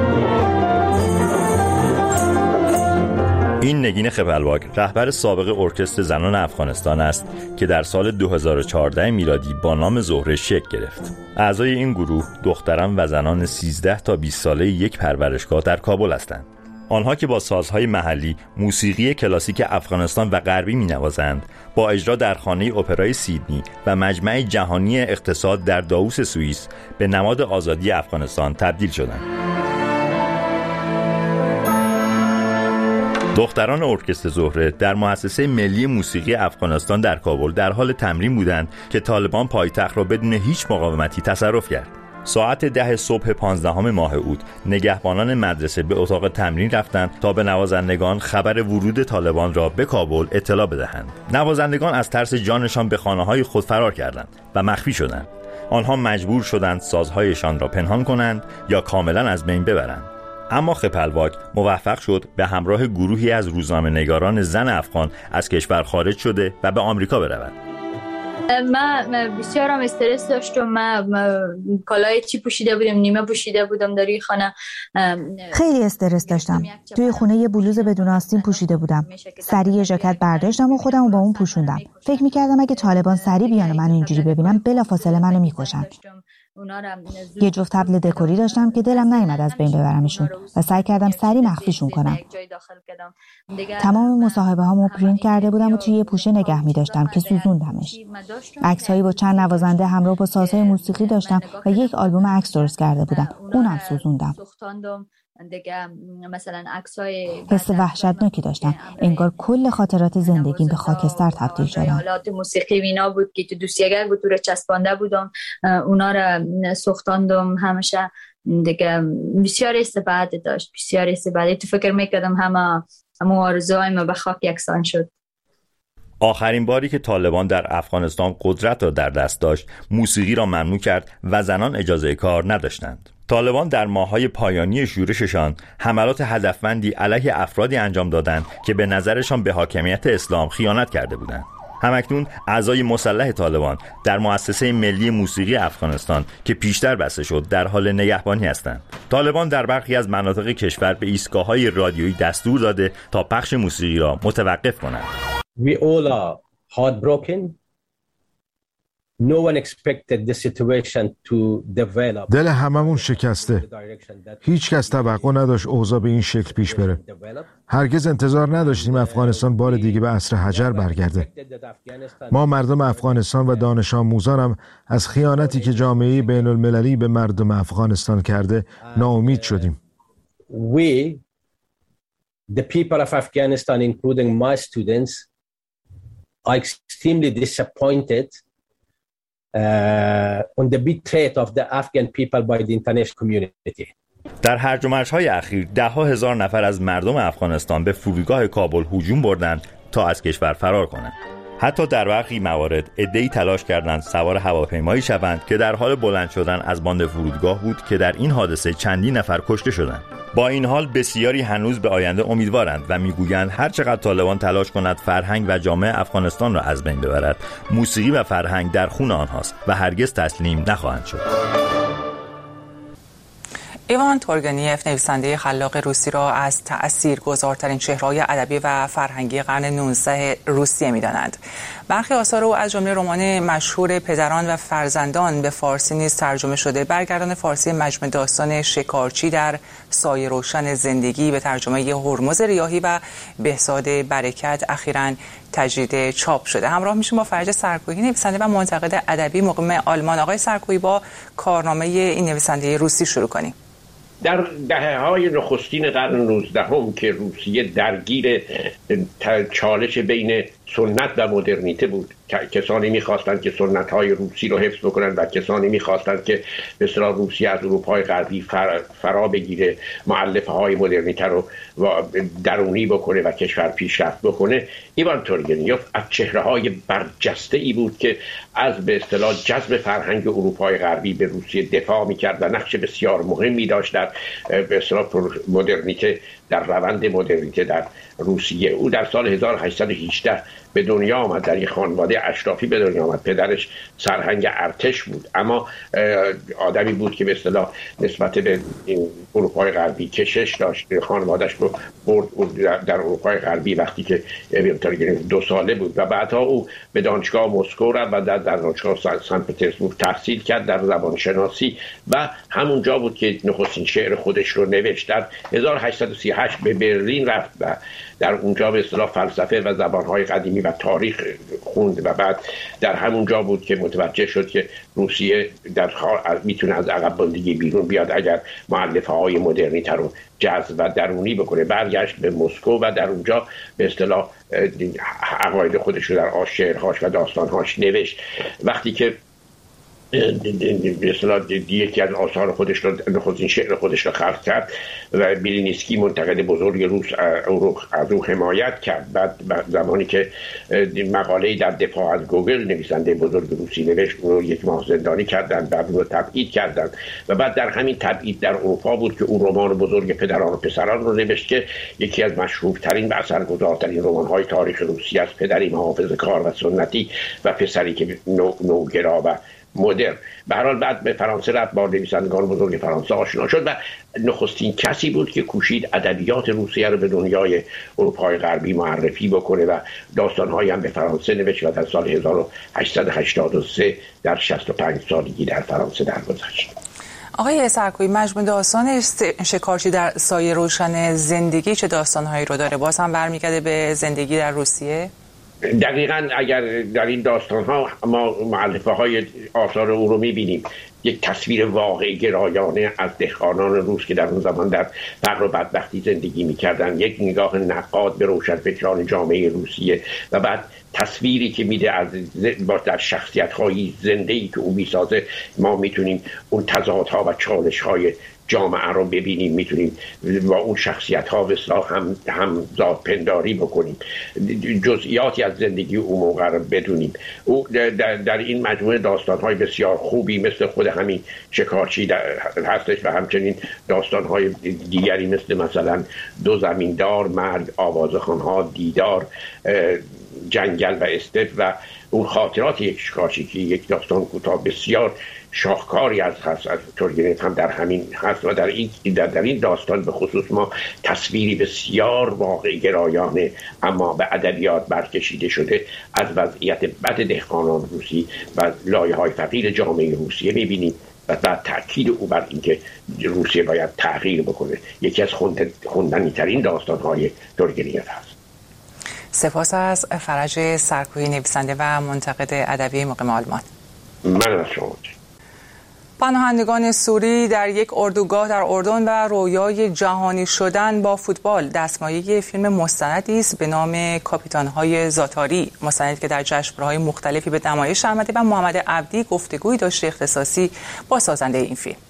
این نگین خپلواک رهبر سابق ارکستر زنان افغانستان است که در سال 2014 میلادی با نام زهره شکل گرفت. اعضای این گروه دختران و زنان 13 تا 20 ساله یک پرورشگاه در کابل هستند. آنها که با سازهای محلی موسیقی کلاسیک افغانستان و غربی می‌نوازند، با اجرا در خانه اپرای سیدنی و مجمع جهانی اقتصاد در داووس سوئیس به نماد آزادی افغانستان تبدیل شدند. دختران ارکستر زهره در مؤسسه ملی موسیقی افغانستان در کابل در حال تمرین بودند که طالبان پایتخت را بدون هیچ مقاومتی تصرف کرد. ساعت 10 صبح 15 ماه اوت نگهبانان مدرسه به اتاق تمرین رفتند تا به نوازندگان خبر ورود طالبان را به کابل اطلاع بدهند. نوازندگان از ترس جانشان به خانه‌های خود فرار کردند و مخفی شدند. آنها مجبور شدند سازهایشان را پنهان کنند یا کاملا از بین ببرند. اما خپلواک موفق شد به همراه گروهی از روزنامه‌نگاران زن افغان از کشور خارج شده و به آمریکا برود. من بسیارم استرس داشتم. من کالای چی پوشیده بودم، نیمه پوشیده بودم در این خانه. خیلی استرس داشتم. توی خونه یه بلوز بدون آستین پوشیده بودم. سریع یه ژاکت برداشتم و خودمو با اون پوشوندم. فکر می‌کردم اگه طالبان سریع بیان منو اینجوری ببینن بلافاصله منو می‌کشن. یه جفت تبل دکوری داشتم که دلم نیامد از بین ببرمشون و سعی کردم سریع مخفیشون کنم. تمام مصاحبه هامو پرینت کرده بودم و توی یه پوشه نگه می داشتم که سوزوندمش. عکس‌هایی با چند نوازنده همراه با سازهای موسیقی داشتم و یک آلبوم عکس درست کرده بودم. اونم سوزوندم. دیگه مثلا عکسای حس وحشتناکی داشتم. انگار کل خاطرات زندگیم به خاکستر تبدیل شدن. آلات موسیقی وینا بود که تو دوسیگر بود، تو رو چسبانده بودم، اونا رو سوختاندم همیشه. دیگه بسیار استفاده داشت، بسیار استفاده. تو فکر میکردم همه آرزوهایم به خاک یکسان شد. آخرین باری که طالبان در افغانستان قدرت را در دست داشت، موسیقی را ممنوع کرد و زنان اجازه کار نداشتند. طالبان در ماه‌های پایانی شورششان حملات هدفمندی علیه افرادی انجام دادند که به نظرشان به حاکمیت اسلام خیانت کرده بودند. همکنون اعضای مسلح طالبان در مؤسسه ملی موسیقی افغانستان که پیشتر بسته شد در حال نگهبانی هستند. طالبان در برخی از مناطق کشور به ایستگاه‌های رادیویی دستور داده تا پخش موسیقی را متوقف کنند. We all are heartbroken. No one expected the situation to develop. دل هممون شکسته. هیچ کس توقع نداشت اوضاع به این شکل پیش بره. هرگز انتظار نداشتیم افغانستان بار دیگه به عصر حجر برگرده. ما مردم افغانستان و دانش آموزان هم از خیانتی که جامعه بین المللی به مردم افغانستان کرده ناامید شدیم. We, the people of Afghanistan, including my students, are extremely disappointed on the betrayal of the Afghan people by the international community. در هرج و مرج‌های اخیر ده‌ها هزار نفر از مردم افغانستان به فرودگاه کابل هجوم بردند تا از کشور فرار کنند. حتی در برخی موارد عده‌ای تلاش کردند سوار هواپیمایی شوند که در حال بلند شدن از باند فرودگاه بود که در این حادثه چندین نفر کشته شدند. با این حال بسیاری هنوز به آینده امیدوارند و میگویند هر چقدر طالبان تلاش کند فرهنگ و جامعه افغانستان را از بین ببرد، موسیقی و فرهنگ در خون آنهاست و هرگز تسلیم نخواهند شد. ایوان تورگنیف نویسنده خلاق روسی را از تأثیرگذارترین چهره‌های ادبی و فرهنگی قرن 19 روسیه می‌دانند. برخی آثار او از جمله رمان مشهور پدران و فرزندان به فارسی نیز ترجمه شده. برگردان فارسی مجموعه داستان شکارچی در سایه روشن زندگی به ترجمه هرمز ریاحی و بهزاد برکت اخیراً تجدید چاپ شده. همراه میشیم با فرج سرکویی، نویسنده و منتقد ادبی مقیم آلمان. آقای سرکویی، با کارنامه این نویسنده روسی شروع کنیم. در دهه‌های نخستین قرن 19 که روسیه درگیر چالش بین سنت و مدرنیته بود، کسانی می‌خواستند که سنت‌های روسی رو حفظ بکنند و کسانی می‌خواستند که به اصطلاح روسیه از اروپای غربی فرا بگیره، مؤلفه‌های مدرنیته رو درونی بکنه و کشور پیشرفت بکنه. ایوان تورگنیف از چهره‌های برجسته‌ای بود که از به اصطلاح جذب فرهنگ اروپای غربی به روسیه دفاع می‌کرد و نقش بسیار مهمی داشت در به اصطلاح مدرنیته، در روند مدرنیته در روسیه. او در سال 1818 به دنیا آمد در یک خانواده خانواده اشرافی به دنیا آمد. پدرش سرهنگ ارتش بود، اما آدمی بود که به اصطلاح نسبت به اروپای غربی کشش داشت. خانواده‌اش رو برد در اروپای غربی وقتی که 2 ساله بود و بعدها او به دانشگاه مسکو رفت و در دانشگاه سن پترزبورگ تحصیل کرد در زبانشناسی و همونجا بود که نخستین شعر خودش رو نوشت. در 1838 به برلین رفت و در اونجا به اصطلاح فلسفه و زبانهای قدیمی و تاریخ خوند و بعد در همونجا بود که متوجه شد که روسیه میتونه از عقب ماندگی بیرون بیاد اگر مؤلفه‌های مدرنی‌تر رو جذب و درونی بکنه. برگشت به مسکو و در اونجا به اصطلاح عقاید خودش رو در شعرهاش و داستانهاش نوشت. وقتی که به اصطلاح یکی از آثار خودش رو نخستین شعر خودش رو خلق کرد و بیلینسکی منتقد بزرگ روس از او حمایت کرد. بعد زمانی که مقاله‌ای در دفاع از گوگل نویسنده بزرگ روسی نوشت، اون رو 1 ماه زندانی کردن، بعد اون رو تبعید کردن و بعد در همین تبعید در اروپا بود که اون رمان بزرگ پدران و پسران رو نوشت که یکی از مشهورترین و اثرگذارترین رمان‌های تاریخ روسیه است. پدری محافظه‌کار و سنتی و پسری که نوگرا و مدرن. به هر حال بعد به فرانسه رفت، با نویسندگان بزرگ فرانسه آشنا شد و نخستین کسی بود که کوشید ادبیات روسیه رو به دنیای اروپای غربی معرفی بکنه و داستان‌هایی هم به فرانسه نوشت و در سال 1883 در 65 سالگی در فرانسه درگذشت. آقای سرکویی، مجموع داستان شکارچی در سایه روشن زندگی چه داستان‌هایی رو داره؟ باز هم برمیگرده به زندگی در روسیه؟ دقیقاً اگر در این داستان‌ها ما مؤلفه‌های آثار او رو می‌بینیم، یک تصویر واقعی گرایانه از دهقانان روس که در اون زمان در فقر و بدبختی زندگی می‌کردن، یک نگاه نقاد به روشنفکران جامعه روسیه و بعد تصویری که میده از در شخصیت‌های زنده‌ای که او می‌سازه، ما می‌تونیم اون تضادها و چالش‌های جامعه رو ببینیم، میتونیم با اون شخصیت ها هم ذات‌پنداری بکنیم، جزئیاتی از زندگی اون موقع رو بدونیم. او در این مجموعه داستان های بسیار خوبی مثل خود همین شکارچی هستش و همچنین داستان های دیگری مثل مثلا 2 زمیندار، مرگ، آوازخوان‌ها، دیدار، جنگل و استپ و اون خاطرات یک شکارچی که یک داستان کوتاه بسیار شاهکاری از تورگنیف هم در همین هست و در این داستان به خصوص ما تصویری بسیار واقعی گرایانه اما به ادبیات برکشیده شده از وضعیت بد دهقانان روسی و لایه‌های فقیر جامعه روسیه می‌بینیم و بعد تأکید او بر اینکه روسیه باید تغییر بکنه. یکی از خوندنی‌ترین داستان‌های تورگنیف هست. سپاس از فرج سرکویی، نویسنده و منتقد ادبی مقیم آلمان. من از شما. پناهندگان سوری در یک اردوگاه در اردن و رویای جهانی شدن با فوتبال دستمایه فیلم مستندی است به نام کاپیتان‌های زاتاری، مستندی که در جشنواره‌های مختلفی به نمایش آمده و محمد عبدی گفتگویی داشته اختصاصی با سازنده این فیلم.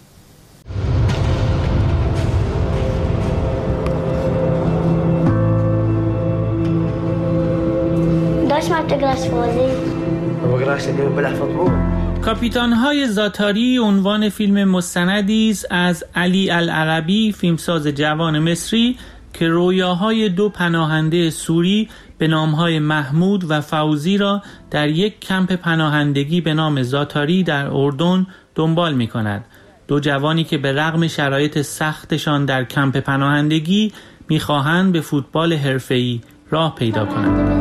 کاپیتان‌های زاتاری عنوان فیلم مستندی است از علی العربی، فیلمساز جوان مصری که رویاهای 2 پناهنده سوری به نامهای محمود و فوزی را در یک کمپ پناهندگی به نام زاتاری در اردن دنبال می‌کند. 2 جوانی که به رغم شرایط سختشان در کمپ پناهندگی می‌خواهند به فوتبال حرفه‌ای راه پیدا کنند.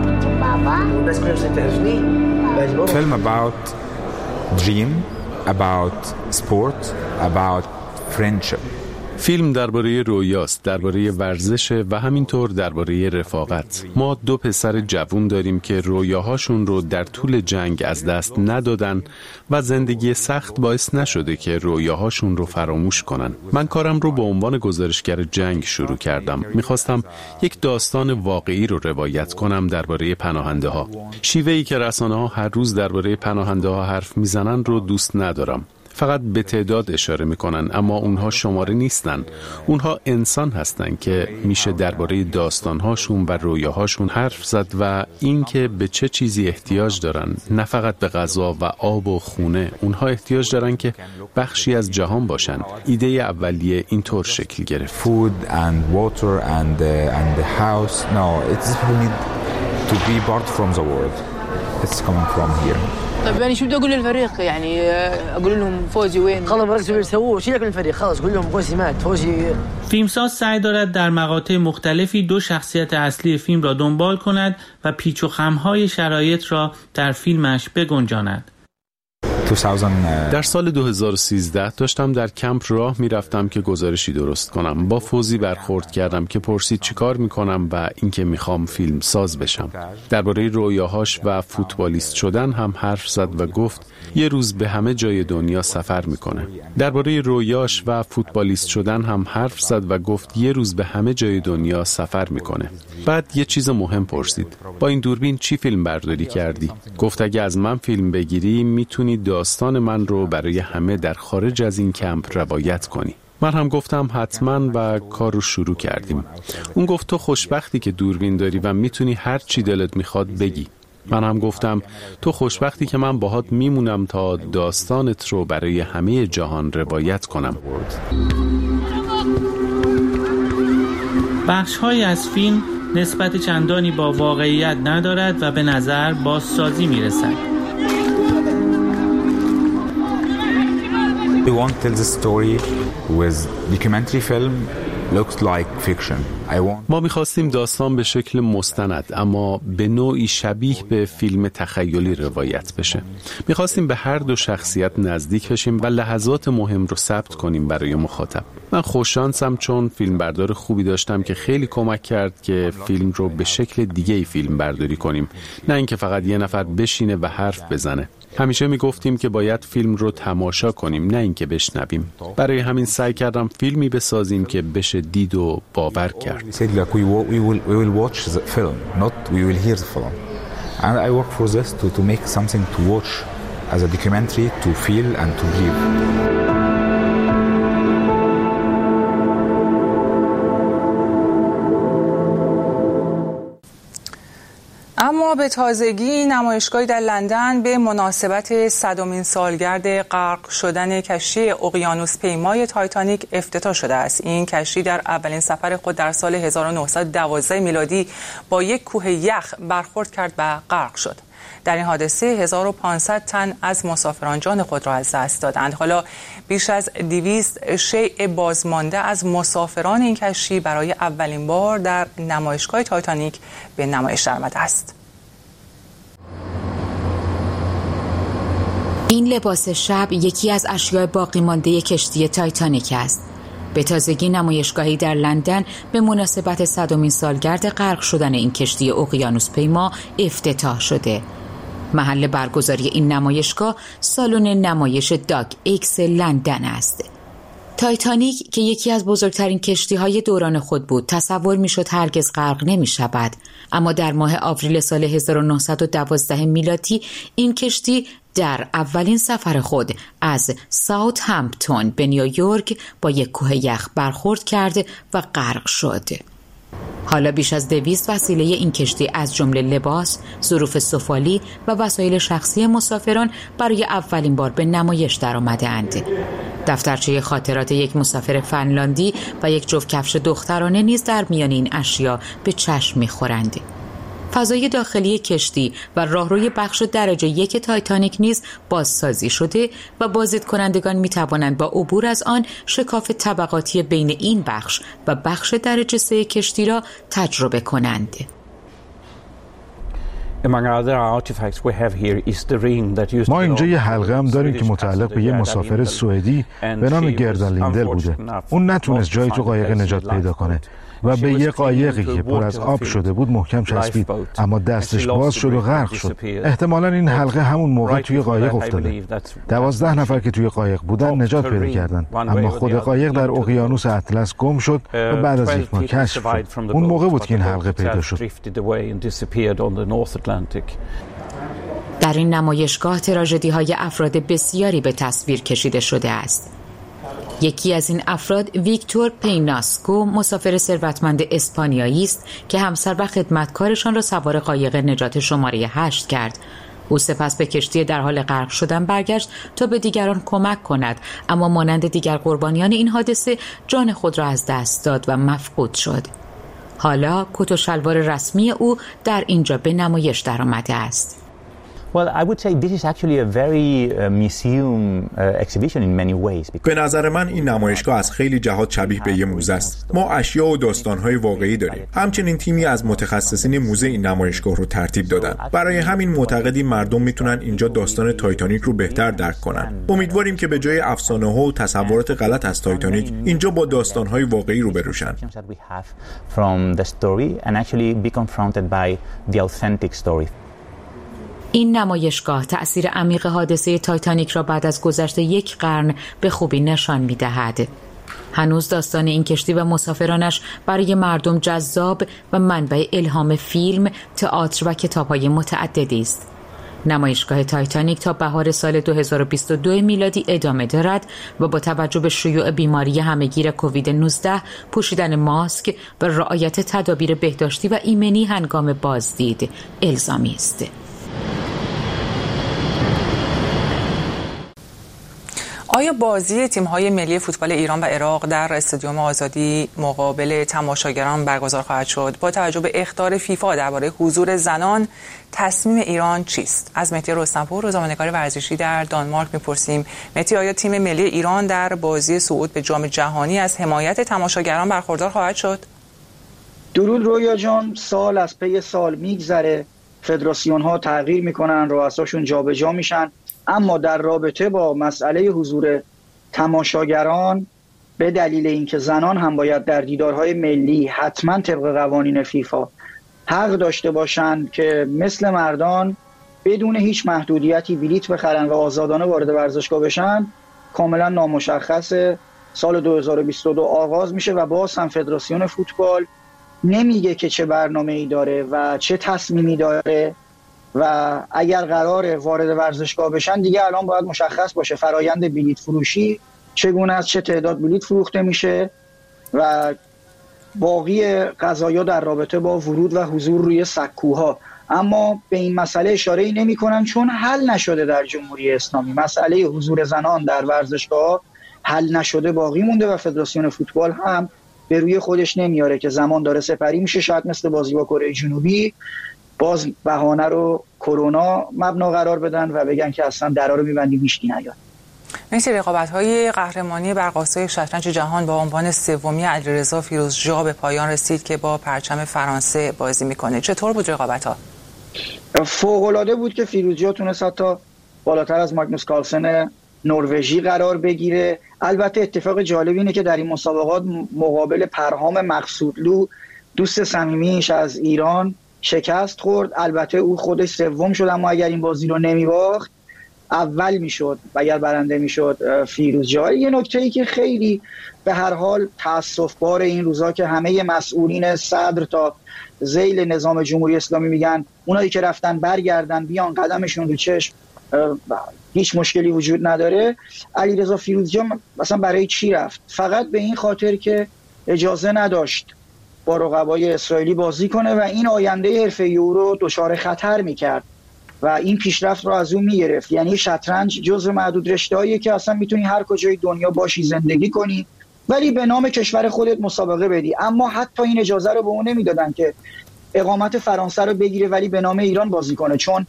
Film about dream, about sport, about friendship. فیلم درباره رویاست، درباره ورزش و همینطور درباره رفاقت. ما 2 پسر جوون داریم که رویاهاشون رو در طول جنگ از دست ندادن و زندگی سخت باعث نشده که رویاهاشون رو فراموش کنن. من کارم رو به عنوان گزارشگر جنگ شروع کردم. میخواستم یک داستان واقعی رو روایت کنم درباره پناهنده ها. شیوهی که رسانه ها هر روز درباره پناهنده ها حرف میزنن رو دوست ندارم. فقط به تعداد اشاره میکنن اما اونها شماره نیستن. اونها انسان هستن که میشه درباره داستانهاشون و رویاهاشون حرف زد و اینکه به چه چیزی احتیاج دارن، نه فقط به غذا و آب و خونه. اونها احتیاج دارن که بخشی از جهان باشن. ایده اولیه اینطور شکل گرفت. Food and water and the house. No, it's people need to be part from the world. it's coming from here. طيب يعني شو بدي اقول للفريق يعني اقول لهم فوزي وين خلاص بركزوا يسووا شيء لكم الفريق خلاص قول لهم فوزي مات فوزي. فیلمساز سعی دارد در مقاطع مختلفی دو شخصیت اصلی فیلم را دنبال کند و پیچ و خم‌های شرایط را در فیلمش بگنجاند. در سال 2013 داشتم در کمپ راه میرفتم که گزارشی درست کنم. با فوزی برخورد کردم که پرسید چیکار میکنم و اینکه میخوام فیلم ساز بشم. درباره رویاهاش و فوتبالیست شدن هم حرف زد و گفت یه روز به همه جای دنیا سفر میکنه. درباره رویاش و فوتبالیست شدن هم حرف زد و گفت یه روز به همه جای دنیا سفر میکنه. بعد یه چیز مهم پرسید. با این دوربین چی فیلم برداری کردی؟ گفت اگه از من فیلم بگیری میتونی داستان من رو برای همه در خارج از این کمپ روایت کنی. من هم گفتم حتما و کار رو شروع کردیم. اون گفت تو خوشبختی که دوربین داری و میتونی هر چی دلت میخواد بگی. من هم گفتم تو خوشبختی که من باهات میمونم تا داستانت رو برای همه جهان روایت کنم. بخش‌هایی از فیلم نسبت چندانی با واقعیت ندارد و به نظر بازسازی میرسد. We want to tell the story with documentary film looks like fiction. ما می‌خواستیم داستان به شکل مستند اما به نوعی شبیه به فیلم تخیلی روایت بشه. می‌خواستیم به هر دو شخصیت نزدیک بشیم و لحظات مهم رو ثبت کنیم برای مخاطب. من خوششانسم چون فیلمبردار خوبی داشتم که خیلی کمک کرد که فیلم رو به شکل دیگه‌ای فیلم برداری کنیم، نه اینکه فقط یه نفر بشینه و حرف بزنه. همیشه میگفتیم که باید فیلم رو تماشا کنیم نه اینکه بشنویم. برای همین سعی کردم فیلمی بسازیم که بشه دید و باور کرد. We will watch the film, not we will hear the film. And I work for this to make something to watch as a documentary, to feel and to live. اما به تازگی نمایشگاهی در لندن به مناسبت 100مین سالگرد غرق شدن کشتی اقیانوس پیمای تایتانیک افتتاح شده است. این کشتی در اولین سفر خود در سال 1912 میلادی با یک کوه یخ برخورد کرد و غرق شد. در این حادثه 1500 تن از مسافران جان خود را از دست دادند. حالا بیش از 200 شیء بازمانده از مسافران این کشتی برای اولین بار در نمایشگاه تایتانیک به نمایش درآمده است. این لباس شب یکی از اشیاء باقی مانده کشتی تایتانیک است. به تازگی نمایشگاهی در لندن به مناسبت 100مین سالگرد غرق شدن این کشتی اقیانوس پیما افتتاح شده. محل برگزاری این نمایشگاه سالن نمایش داگ ایکس لندن است. تایتانیک که یکی از بزرگترین کشتی‌های دوران خود بود تصور می‌شد هرگز غرق نمی‌شود، اما در ماه آوریل سال 1912 میلادی این کشتی در اولین سفر خود از ساوثهمپتون به نیویورک با یک کوه یخ برخورد کرد و غرق شد. حالا بیش از 200 وسیله این کشتی از جمله لباس، ظروف سفالی و وسایل شخصی مسافران برای اولین بار به نمایش درآمده‌اند. دفترچه خاطرات یک مسافر فنلاندی و یک جفت کفش دخترانه نیز در میان این اشیا به چشم می‌خورند. فضای داخلی کشتی و راهروی بخش درجه 1 تایتانیک نیز بازسازی شده و بازدیدکنندگان می توانند با عبور از آن شکاف طبقاتی بین این بخش و بخش درجه 3 کشتی را تجربه کنند. ما اینجا یه حلقه هم داریم که متعلق به یه مسافر سوئدی به نام گردن لیندل بوده. اون نتونست جایی تو قایق نجات پیدا کنه و به یه قایقی که پر از آب شده بود محکم چسبید، اما دستش باز شد و غرق شد. احتمالاً این حلقه همون موقع توی قایق افتاده. 12 نفر که توی قایق بودن نجات پیدا کردن، اما خود قایق در اقیانوس اطلس گم شد و بعد از یک ماه کشف شد. اون موقع بود که این حلقه پیدا شد. در این نمایشگاه تراژدی‌های افراد بسیاری به تصویر کشیده شده است. یکی از این افراد ویکتور پیناسکو مسافر ثروتمند اسپانیایی است که همسر و خدمتکارشان را سوار قایق نجات شماره 8 کرد. او سپس به کشتی در حال غرق شدن برگشت تا به دیگران کمک کند، اما مانند دیگر قربانیان این حادثه جان خود را از دست داد و مفقود شد. حالا کت و شلوار رسمی او در اینجا به نمایش درآمده است. Well, I would say this is actually a very museum exhibition in many ways. به نظر من این نمایشگاه از خیلی جهات شبیه به یه موزه است. ما اشیا و داستان‌های واقعی داریم. همچنین تیمی از متخصصین موزه این نمایشگاه رو ترتیب دادن. برای همین معتقدیم مردم میتونن اینجا داستان تایتانیک رو بهتر درک کنن. امیدواریم که به جای افسانه‌ها و تصورات غلط از تایتانیک اینجا با داستان‌های واقعی روبرو شن. From the story and actually be confronted by the authentic story. این نمایشگاه تأثیر عمیق حادثه تایتانیک را بعد از گذشت 1 قرن به خوبی نشان می‌دهد. هنوز داستان این کشتی و مسافرانش برای مردم جذاب و منبع الهام فیلم، تئاتر و کتاب‌های متعددی است. نمایشگاه تایتانیک تا بهار سال 2022 میلادی ادامه دارد و با توجه به شیوع بیماری همهگیر کووید 19 پوشیدن ماسک و رعایت تدابیر بهداشتی و ایمنی هنگام بازدید الزامی است. آیا بازی تیم‌های ملی فوتبال ایران و عراق در استادیوم آزادی مقابل تماشاگران برگزار خواهد شد؟ با توجه به اخطار فیفا درباره حضور زنان، تصمیم ایران چیست؟ از مهدی رستمپور، روزنامه‌نگار ورزشی در دانمارک می‌پرسیم. مهدی، آیا تیم ملی ایران در بازی صعود به جام جهانی از حمایت تماشاگران برخوردار خواهد شد؟ درود رویا جان، سال از پی سال میگذره، فدراسیون‌ها تغییر میکنن، رؤساشون جابجا میشن، اما در رابطه با مسئله حضور تماشاگران به دلیل اینکه زنان هم باید در دیدارهای ملی حتما طبق قوانین فیفا حق داشته باشند که مثل مردان بدون هیچ محدودیتی بلیت بخرن و آزادانه وارد ورزشگاه بشن، کاملا نامشخصه. سال 2022 آغاز میشه و باز هم فدراسیون فوتبال نمیگه که چه برنامه‌ای داره و چه تصمیمی داره و اگر قراره وارد ورزشگاه بشن دیگه الان باید مشخص باشه فرایند بلیت فروشی چگونه است، چه تعداد بلیت فروخته میشه و باقی قضایا در رابطه با ورود و حضور روی سکوها. اما به این مسئله اشاره نمی‌کنن چون حل نشده در جمهوری اسلامی. مسئله حضور زنان در ورزشگاه حل نشده باقی مونده و فدراسیون فوتبال هم به روی خودش نمیاره که زمان داره سپری میشه، شاید مثل بازی با کره جنوبی باز بهانه رو کرونا مبنا قرار بدن و بگن که اصلا درا رو می‌بندیم هیچکی نیاد. مثل رقابت‌های قهرمانی برق‌آسای شطرنج جهان با عنوان سومی علیرضا فیروزجا به پایان رسید که با پرچم فرانسه بازی میکنه. چطور بود رقابت‌ها؟ فوق‌العاده بود که فیروزجا تونست حتی بالاتر از ماگنوس کارلسن نروژی قرار بگیره. البته اتفاق جالب اینه که در این مسابقات مقابل پرهام مقصودلو دوست صمیمیش از ایران شکست خورد. البته او خودش سوم شد، اما اگر این بازی رو نمی‌باخت اول میشد و اگر برنده میشد فیروزجا. یه نکته‌ای که خیلی به هر حال تأسف‌بار این روزا که همه مسئولین صدر تا ذیل نظام جمهوری اسلامی میگن اونایی که رفتن برگردن بیان قدمشون رو چشم، هیچ مشکلی وجود نداره. علیرضا فیروزجا مثلا برای چی رفت؟ فقط به این خاطر که اجازه نداشت با رقبای اسرائیلی بازی کنه و این آینده حرفه‌ای او رو دچار خطر میکرد و این پیشرفت رو از اون میگرفت. یعنی شطرنج جزو معدود رشته‌ایه که اصلا میتونی هر کجای دنیا باشی زندگی کنی ولی به نام کشور خودت مسابقه بدی. اما حتی این اجازه رو به اون نمیدادن که اقامت فرانسه رو بگیره ولی به نام ایران بازی کنه، چون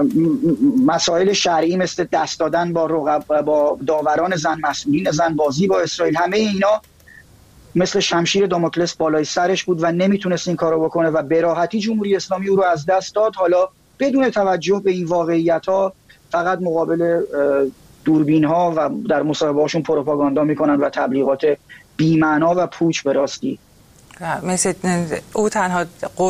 مسائل شرعی مثل دست دادن با داوران زن، مسئولین زن، بازی با اسرائیل، همه اینا مثل شمشیر داموکلس بالای سرش بود و نمیتونست این کارو بکنه و به راحتی جمهوری اسلامی او رو از دست داد. حالا بدون توجه به این واقعیت‌ها فقط مقابل دوربین‌ها و در مصاحبه‌هاشون پروپاگاندا میکنن و تبلیغات بی‌معنا و پوچ به راستی. مثل او تنها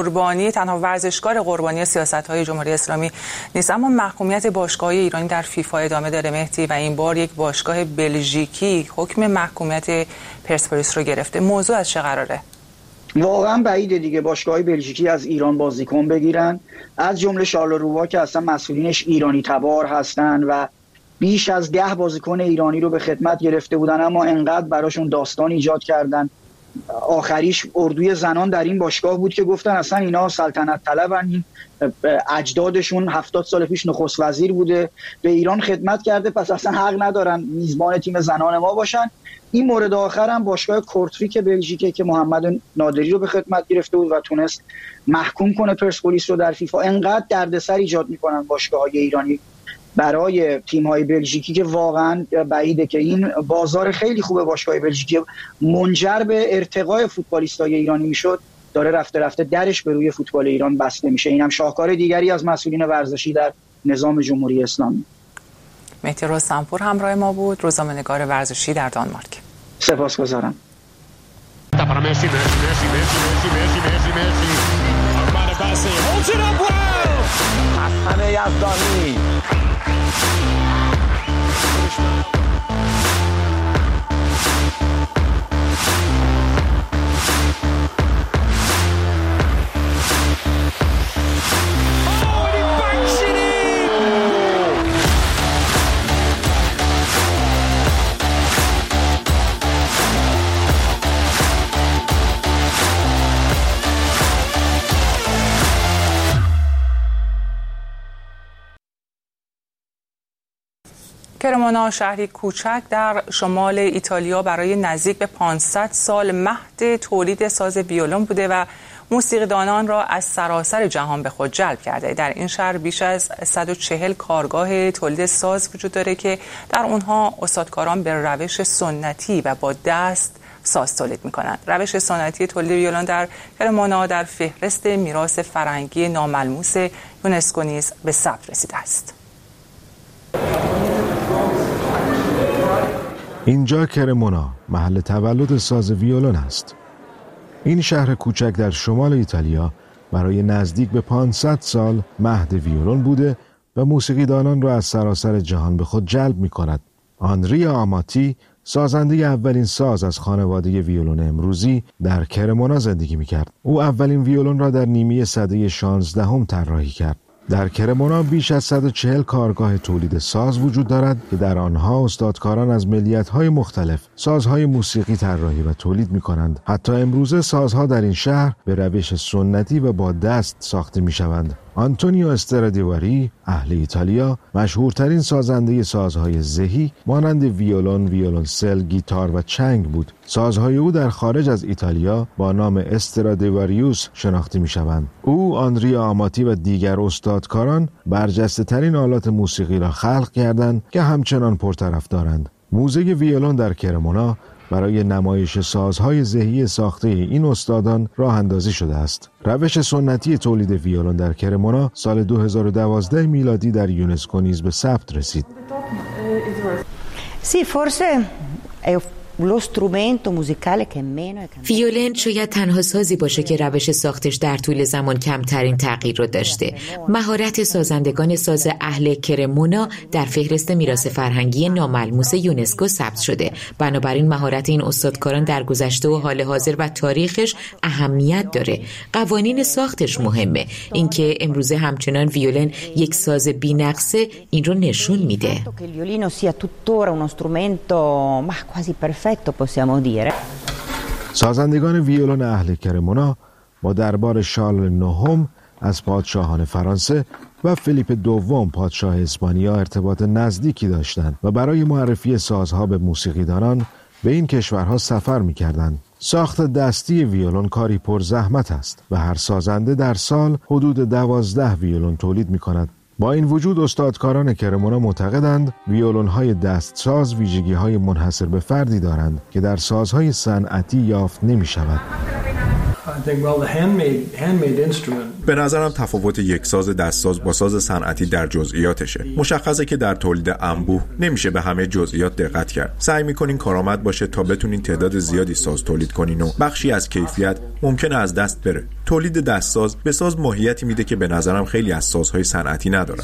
ورزشکار قربانی سیاست‌های جمهوری اسلامی نیست، اما محکومیت باشگاه ایرانی در فیفا ادامه داره مهدی و این بار یک باشگاه بلژیکی حکم محکومیت پرسپولیس رو گرفته. موضوع از چه قراره؟ واقعا بعیده دیگه باشگاه بلژیکی از ایران بازیکن بگیرن، از جمله شارلروا که اصلا مسئولینش ایرانی تبار هستن و بیش از 10 بازیکن ایرانی رو به خدمت گرفته بودن اما انقدر براشون داستان ایجاد کردن آخریش اردوی زنان در این باشگاه بود که گفتن اصلا اینا سلطنت طلبن، این اجدادشون 70 سال پیش نخست وزیر بوده، به ایران خدمت کرده، پس اصلا حق ندارن میزبان تیم زنان ما باشن. این مورد آخر هم باشگاه کورتریک بلژیکه که محمد نادری رو به خدمت گرفته بود و تونست محکوم کنه پرسپولیس رو در فیفا. انقدر دردسر ایجاد میکنن باشگاه‌های ایرانی برای تیم‌های بلژیکی که واقعا بعیده که این بازار خیلی خوبه باشگاه بلژیکی منجر به ارتقای فوتبالیستای ایرانی میشد، داره رفته رفته درش به روی فوتبال ایران بسته میشه. اینم شاهکار دیگری از مسئولین ورزشی در نظام جمهوری اسلامی. مهدی رستمپور همراه ما بود، روزنامه‌نگار ورزشی در دانمارک. سپاسگزارم. حسن یزدانی کرمونا شهری کوچک در شمال ایتالیا برای نزدیک به 500 سال مهد تولید ساز ویولن بوده و موسیقیدانان را از سراسر جهان به خود جلب کرده. در این شهر بیش از 140 کارگاه تولید ساز وجود داره که در اونها استادکاران به روش سنتی و با دست ساز تولید می‌کنند. روش سنتی تولید ویولن در کرمونا در فهرست میراث فرهنگی ناملموس یونسکو نیز به ثبت رسیده است. اینجا کرمونا محل تولد ساز ویولن است. این شهر کوچک در شمال ایتالیا برای نزدیک به 500 سال مهد ویولن بوده و موسیقیدانان را از سراسر جهان به خود جلب می کند. آندریا آماتی سازنده اولین ساز از خانواده ویولن امروزی در کرمونا زندگی می کرد. او اولین ویولن را در نیمه سده 16 طراحی کرد. در کرمونا بیش از 140 کارگاه تولید ساز وجود دارد که در آنها استادکاران از ملیت‌های مختلف سازهای موسیقی طراحی و تولید می‌کنند. حتی امروزه سازها در این شهر به روش سنتی و با دست ساخته می‌شوند. آنتونیو استرادیواری، اهل ایتالیا، مشهورترین سازنده سازهای زهی مانند ویولن، ویولنسل، گیتار و چنگ بود. سازهای او در خارج از ایتالیا با نام استرادیواریوس شناخته می‌شوند. او، آندریا آماتی و دیگر استادکاران برجسته‌ترین آلات موسیقی را خلق کردند که همچنان پرطرفدارند. موزه ویولن در کرمونا برای نمایش سازهای زهی ساخته این استادان راه اندازی شده است. روش سنتی تولید ویولن در کرمونا سال 2012 میلادی در یونسکو نیز به ثبت رسید. ویولن شاید تنها سازی باشه که روش ساختش در طول زمان کمترین تغییر رو داشته. مهارت سازندگان ساز اهل کرمونا در فهرست میراث فرهنگی ناملموس یونسکو ثبت شده. بنابراین مهارت این استادکاران در گذشته و حال حاضر و تاریخش اهمیت داره. قوانین ساختش مهمه. اینکه امروزه همچنان ویولن یک ساز بی‌نقصه این رو نشون میده. سازندگان ویولن اهل کرمونا با دربار شارل نهم از پادشاهان فرانسه و فیلیپ دوم پادشاه اسپانیا ارتباط نزدیکی داشتند و برای معرفی سازها به موسیقیدانان به این کشورها سفر می‌کردند. ساخت دستی ویولن کاری پر زحمت است و هر سازنده در سال حدود 12 ویولن تولید می‌کند. با این وجود استادکاران کرمونا معتقدند ویولن‌های دستساز ویژگی‌های منحصر به فردی دارند که در سازهای صنعتی یافت نمی‌شود. به نظرم تفاوت یک ساز دستساز با ساز صنعتی در جزئیاتشه. مشخصه که در تولید انبوه نمیشه به همه جزئیات دقت کرد. سعی میکنین کارآمد باشه تا بتونین تعداد زیادی ساز تولید کنین و بخشی از کیفیت ممکنه از دست بره. تولید دستساز به ساز ماهیتی میده که به نظرم خیلی از سازهای صنعتی ندارن.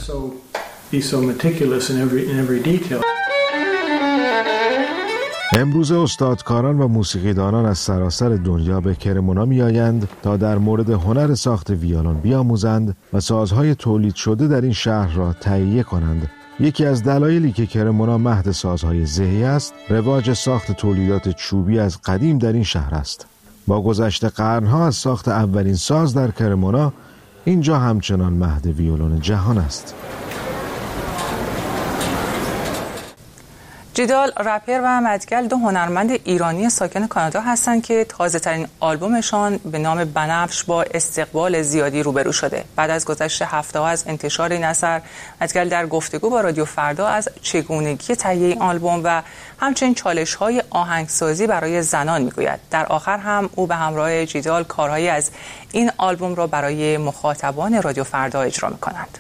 امروز استادکاران و موسیقیدانان از سراسر دنیا به کرمونا می‌آیند تا در مورد هنر ساخت ویولن بیاموزند و سازهای تولید شده در این شهر را تهیه کنند. یکی از دلایلی که کرمونا مهد سازهای زهی است، رواج ساخت تولیدات چوبی از قدیم در این شهر است. با گذشت قرنها از ساخت اولین ساز در کرمونا، اینجا همچنان مهد ویولون جهان است. جیدال رپر و مدگل دو هنرمند ایرانی ساکن کانادا هستند که تازه‌ترین آلبومشان به نام بنفش با استقبال زیادی روبرو شده. بعد از گذشت هفته‌ها از انتشار این اثر، مدگل در گفتگو با رادیو فردا از چگونگی تهیه این آلبوم و همچنین چالش‌های آهنگسازی برای زنان میگوید. در آخر هم او به همراه جیدال کارهایی از این آلبوم را برای مخاطبان رادیو فردا اجرا می‌کنند.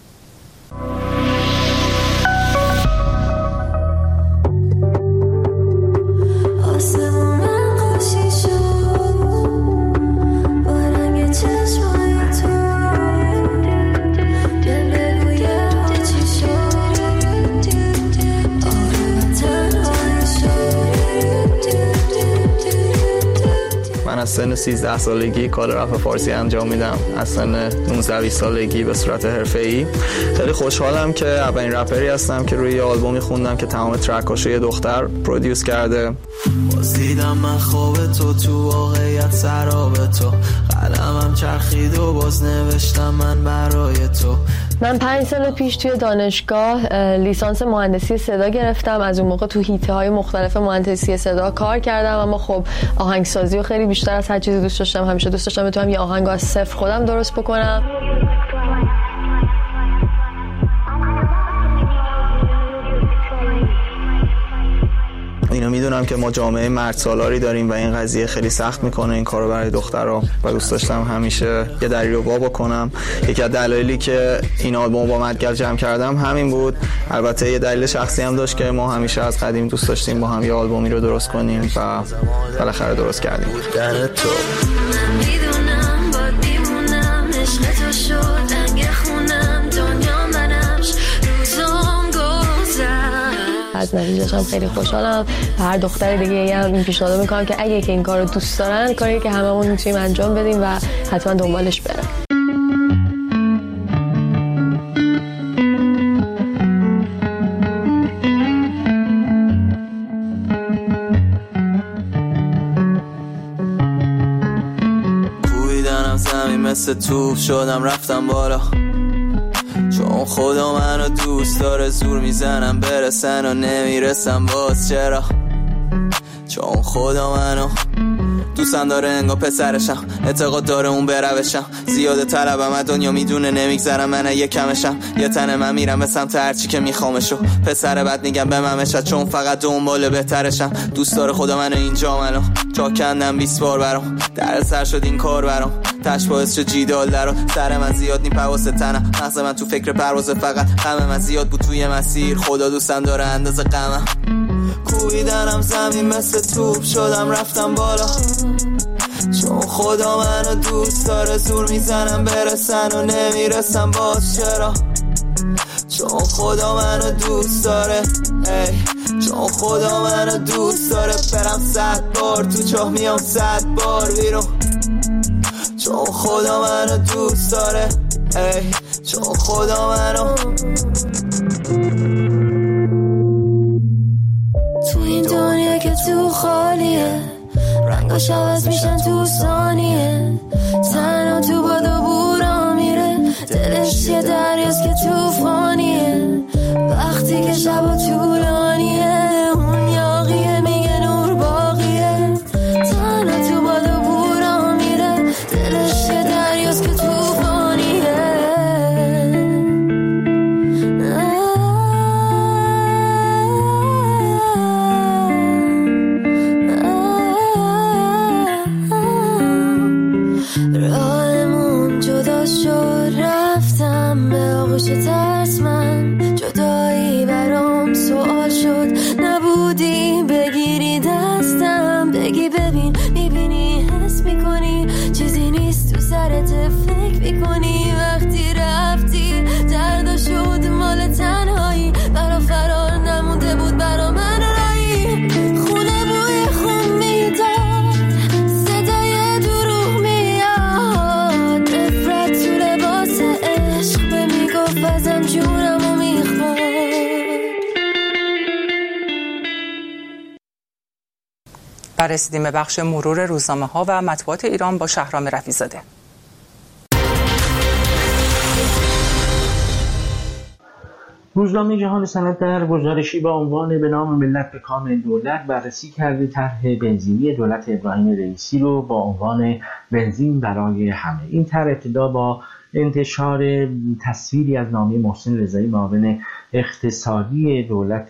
من از سن 13 سالگی کار رپ فارسی انجام میدم. از سن 19-20 سالگی به صورت حرفه‌ای. خیلی خوشحالم که اولین رپری هستم که روی آلبومی خوندم که تمام ترکاشو یه دختر پرودیوس کرده. باز دیدم من خواب تو واقعیت سراب تو، قلمم چرخید و باز نوشتم من برای تو. من 5 سال پیش توی دانشگاه لیسانس مهندسی صدا گرفتم. از اون موقع تو حیطه‌های مختلف مهندسی صدا کار کردم، اما خب آهنگسازی رو خیلی بیشتر از هر چیزی دوست داشتم. همیشه دوست داشتم بتونم یه آهنگ از صفر خودم درست بکنم. اینو میدونم که ما جامعه مرد سالاری داریم و این قضیه خیلی سخت میکنه این کارو برای دخترها و دوست داشتم همیشه یه دلیل رو وا بکنم. یکی از دلایلی که این آلبوم با مدگل جمع کردم همین بود. البته یه دلیل شخصی هم داشت که ما همیشه از قدیم دوست داشتیم با هم یه آلبومی رو درست کنیم و بالاخره درست کردیم. از نتیجه‌اش هم خیلی خوشحالم. هر دختر دیگه هم این پیشنهاد میکنم که اگه که این کارو دوست دارن، کاری که هممون میتونیم انجام بدیم و حتما دنبالش برن. کوبیدنم زمین مثل توپ شدم رفتم بالا، چون خدا منو دوست داره زور میزنم برسن و نمیرسم باز. چرا؟ چون خدا منو دوستم داره انگار پسرشم، اعتقاد داره اون بروشم، زیاده طلبم از دنیا میدونه نمیگذرم من یک کمشم. یه تنه من میرم به سمت هرچی که میخوامشو، پسر بد میگم به ممشد چون فقط دنبال بهترشم. دوست داره خدا منو اینجا منو جا کندم 20 بار برام، در سر شد این کار برام، تش باعث شد جیدال درو سر من زیاد نی پواس تنم، مغز من تو فکر پرواز، فقط غم من زیاد بود توی مسیر، خدا دوستم داره اندازه غمم. کوبیدنم زمین مثل توپ شدم رفتم بالا، چون خدا منو دوست داره زور میزنم برسن و نمیرسم باز. چرا؟ چون خدا منو دوست داره، چون خدا منو دوست داره برم 100 بار تو چاه میام 100 بار بیرون، چون خدا منو دوست داره، چون خدا منو. تو این دنیا که تو خالیه، رنگاش عوض میشن تو ثانیه، تنها تو باد و بورا میره، دلش یه دریاست که توفانیه، وقتی که شبا طولانیه، اون یاقیه میگه نور باقیه، تنها تو باد و بورا میره، دلش یه دریاست که توفانیه. راهمون جدا شد، رفتم به آغوش ترس، من جدایی برام سوال شد، نبودی بگیری دستم، بگی ببین میبینی حس میکنی، چیزی نیست تو سرت فکر میکنی، وقتی رفتی دردا شد مال تنهایی، برا فرار نمونده بود برا من رایی، خونه بوی خون میداد، صدای دروغ میاد، نفرت تو لباس عشق به میگفت ازم جونمو میخواد. رسیدیم به بخش مرور روزنامه‌ها و مطبوعات ایران با شهرام رفیع‌زاده. روزنامه جهان سند در گزارشی با عنوان به نام ملت به کام دولت بررسی کرده طرح بنزینی دولت ابراهیم رئیسی رو با عنوان بنزین برای همه. این طرح ابتدا با انتشار تصویری از نامه محسن رضایی معاون اقتصادی دولت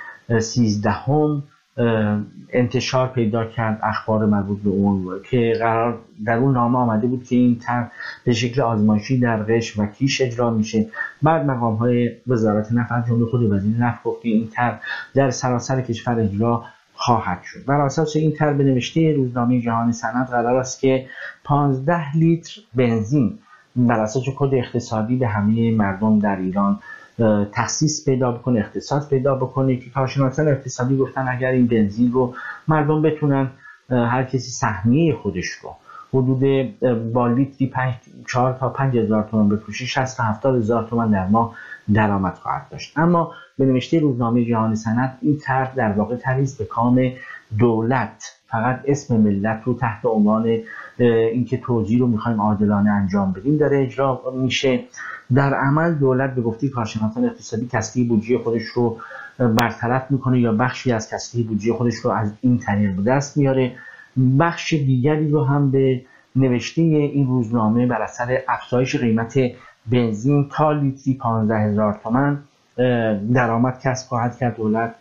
13 انتشار پیدا کرد، اخبار مربوط به اون که قرار در اون نامه آمده بود که این طرح به شکل آزمایشی در قشم و کیش اجرا میشه. بعد مقام‌های وزارت نفت از جمله خود وزیر نفت گفت که این طرح در سراسر کشور اجرا خواهد شد. بر اساس این طرح به نوشته روزنامه جهان سند قرار است که 15 لیتر بنزین بر اساس کد اقتصادی به همه مردم در ایران تخصیص پیدا بکنه، اختصاص پیدا بکنه که کارشناسان اقتصادی گفتن اگر این بنزین رو مردم بتونن هر کسی سهمیه خودش رو حدود با لیتری 4 تا 5,000 تومان بفروشه 60 تا 70,000 تومان در ماه درآمد خواهد داشت. اما به نوشته روزنامه جهان سند این طرح در واقع طرحی به کام دولت، فقط اسم ملت رو تحت عنوان اینکه توزیع رو می‌خوایم عادلانه انجام بدیم داره اجرا میشه. در عمل دولت به گفته کارشناسان اقتصادی کسری بودجه خودش رو برطرف میکنه یا بخشی از کسری بودجه خودش رو از این طریق به دست میاره. بخش دیگری رو هم به نوشته این روزنامه بر اثر افزایش قیمت بنزین تا لیتری 15,000 تومان درآمد کسب خواهد کرد. دولت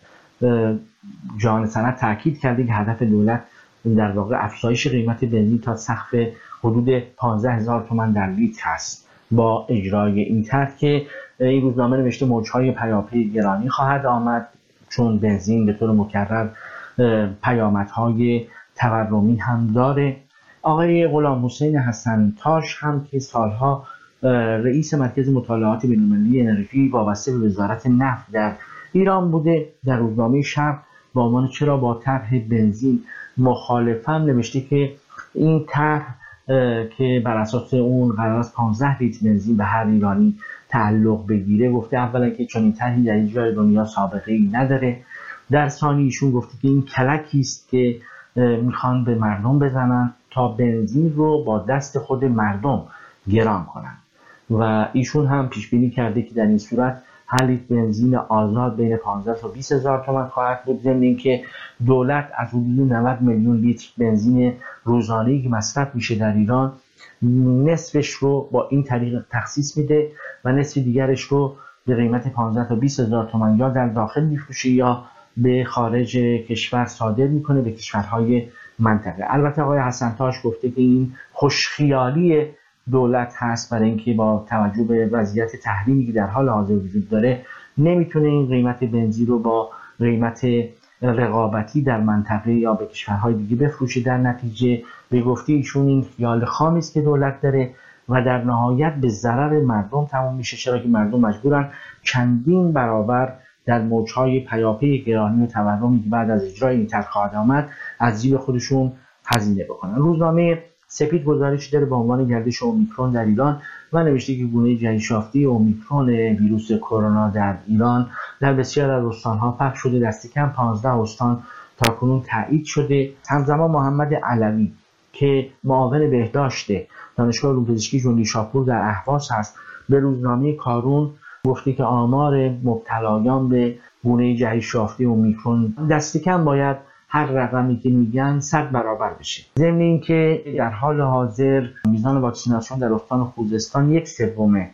جهان سند تاکید کرده که هدف دولت در واقع افزایش قیمت بنزین تا سقف حدود 15,000 تومان در لیتر است. با اجرای این طرح که این روزنامه نوشته موجهای پیاپی گرانی خواهد آمد، چون بنزین به طور مکرر پیامدهای تورمی هم داره. آقای غلام حسین حسن تاش هم که سالها رئیس مرکز مطالعات بین‌المللی انرژی وابسته به وزارت نفت در ایران بوده، در روزنامه شرق با عنوان چرا با طرح بنزین مخالفم نوشته که این طرح که بر اساس اون قرار است 15 لیتر بنزین به هر ایرانی تعلق بگیره، گفته اولا که چون این طرحی در هیچ جای دنیا سابقه ای نداره، در ثانی ایشون گفته که این کلکی است که میخوان به مردم بزنن تا بنزین رو با دست خود مردم گران کنن و ایشون هم پیش بینی کرده که در این صورت هر لیتر بنزین آزاد بین 15 تا 20,000 تومان خواهد بود، ضمن اینکه دولت از حدود 90 میلیون لیتر بنزین روزانه‌ای که مصرف میشه در ایران نصفش رو با این طریق تخصیص میده و نصف دیگرش رو به قیمت 15 تا 20,000 تومان یا در داخل میفروشه یا به خارج کشور صادر میکنه به کشورهای منطقه. البته آقای حسن تاش گفته که این خوشخیالی دولت هست برای اینکه با توجه به وضعیت تحریمی که در حال حاضر وجود داره نمیتونه این قیمت بنزین رو با قیمت رقابتی در منطقه یا به کشورهای دیگه بفروشه. در نتیجه به گفته ایشون این خیال خامی است که دولت داره و در نهایت به ضرر مردم تموم میشه، چرا که مردم مجبورن چندین برابر در موجهای پیاپی گرانی و تورمی که بعد از اجرای این طرح خواهد آمد از جیب خودشون هزینه بکنن. روزنامه سپید گزارشی داره با عنوان گردش اومیکرون در ایران و نوشته که گونه جدیدیافته اومیکرون ویروس کرونا در ایران در بسیار از استان‌ها پخش شده. دست کم 15 استان تاکنون تایید شده. همزمان محمد علوی که معاون بهداشت دانشگاه علوم پزشکی جنبی شاپور در اهواز هست به روزنامه کارون گفته که آمار مبتلایان به گونه جدیدیافته اومیکرون دست کم باید هر رقمی که میگن 100 برابر بشه. ضمن اینکه در حال حاضر میزان واکسیناسیون در استان خوزستان 1/3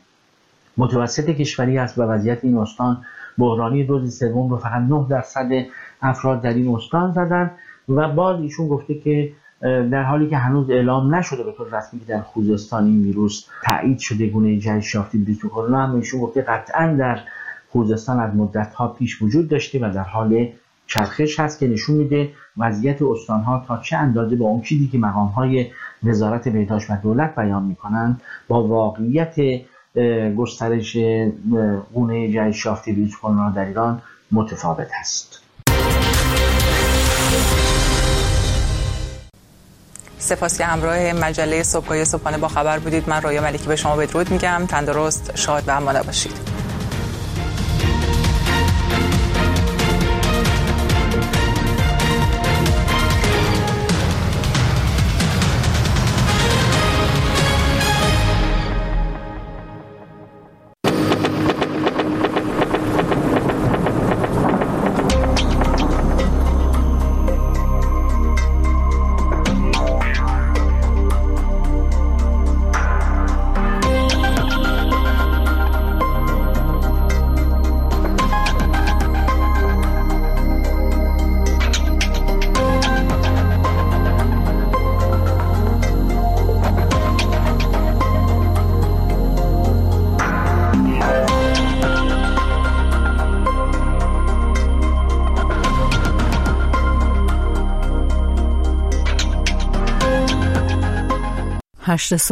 متوسط کشوری است و وضعیت این استان بحرانی. دوز سوم رو فقط 9% افراد در این استان زدن و باز ایشون گفته که در حالی که هنوز اعلام نشده به طور رسمی که در خوزستان این ویروس تایید شده گونه جدیدیافته ویروس کرونا، هم ایشون گفته قطعاً در خوزستان از مدت‌ها پیش وجود داشته و در حال چرخش هست که نشون میده وضعیت استان‌ها تا چه اندازه با اون چیزی که مقام‌های وزارت بهداشت و دولت بیان می‌کنند با واقعیت گسترش گونه جدیدیافته ویروس کرونا در ایران متفاوت است. سپاس که همراه مجله صبحگاهی صبحانه با خبر بودید. من رویا ملکی به شما بدرود میگم. تندرست، شاد و امان باشید. 8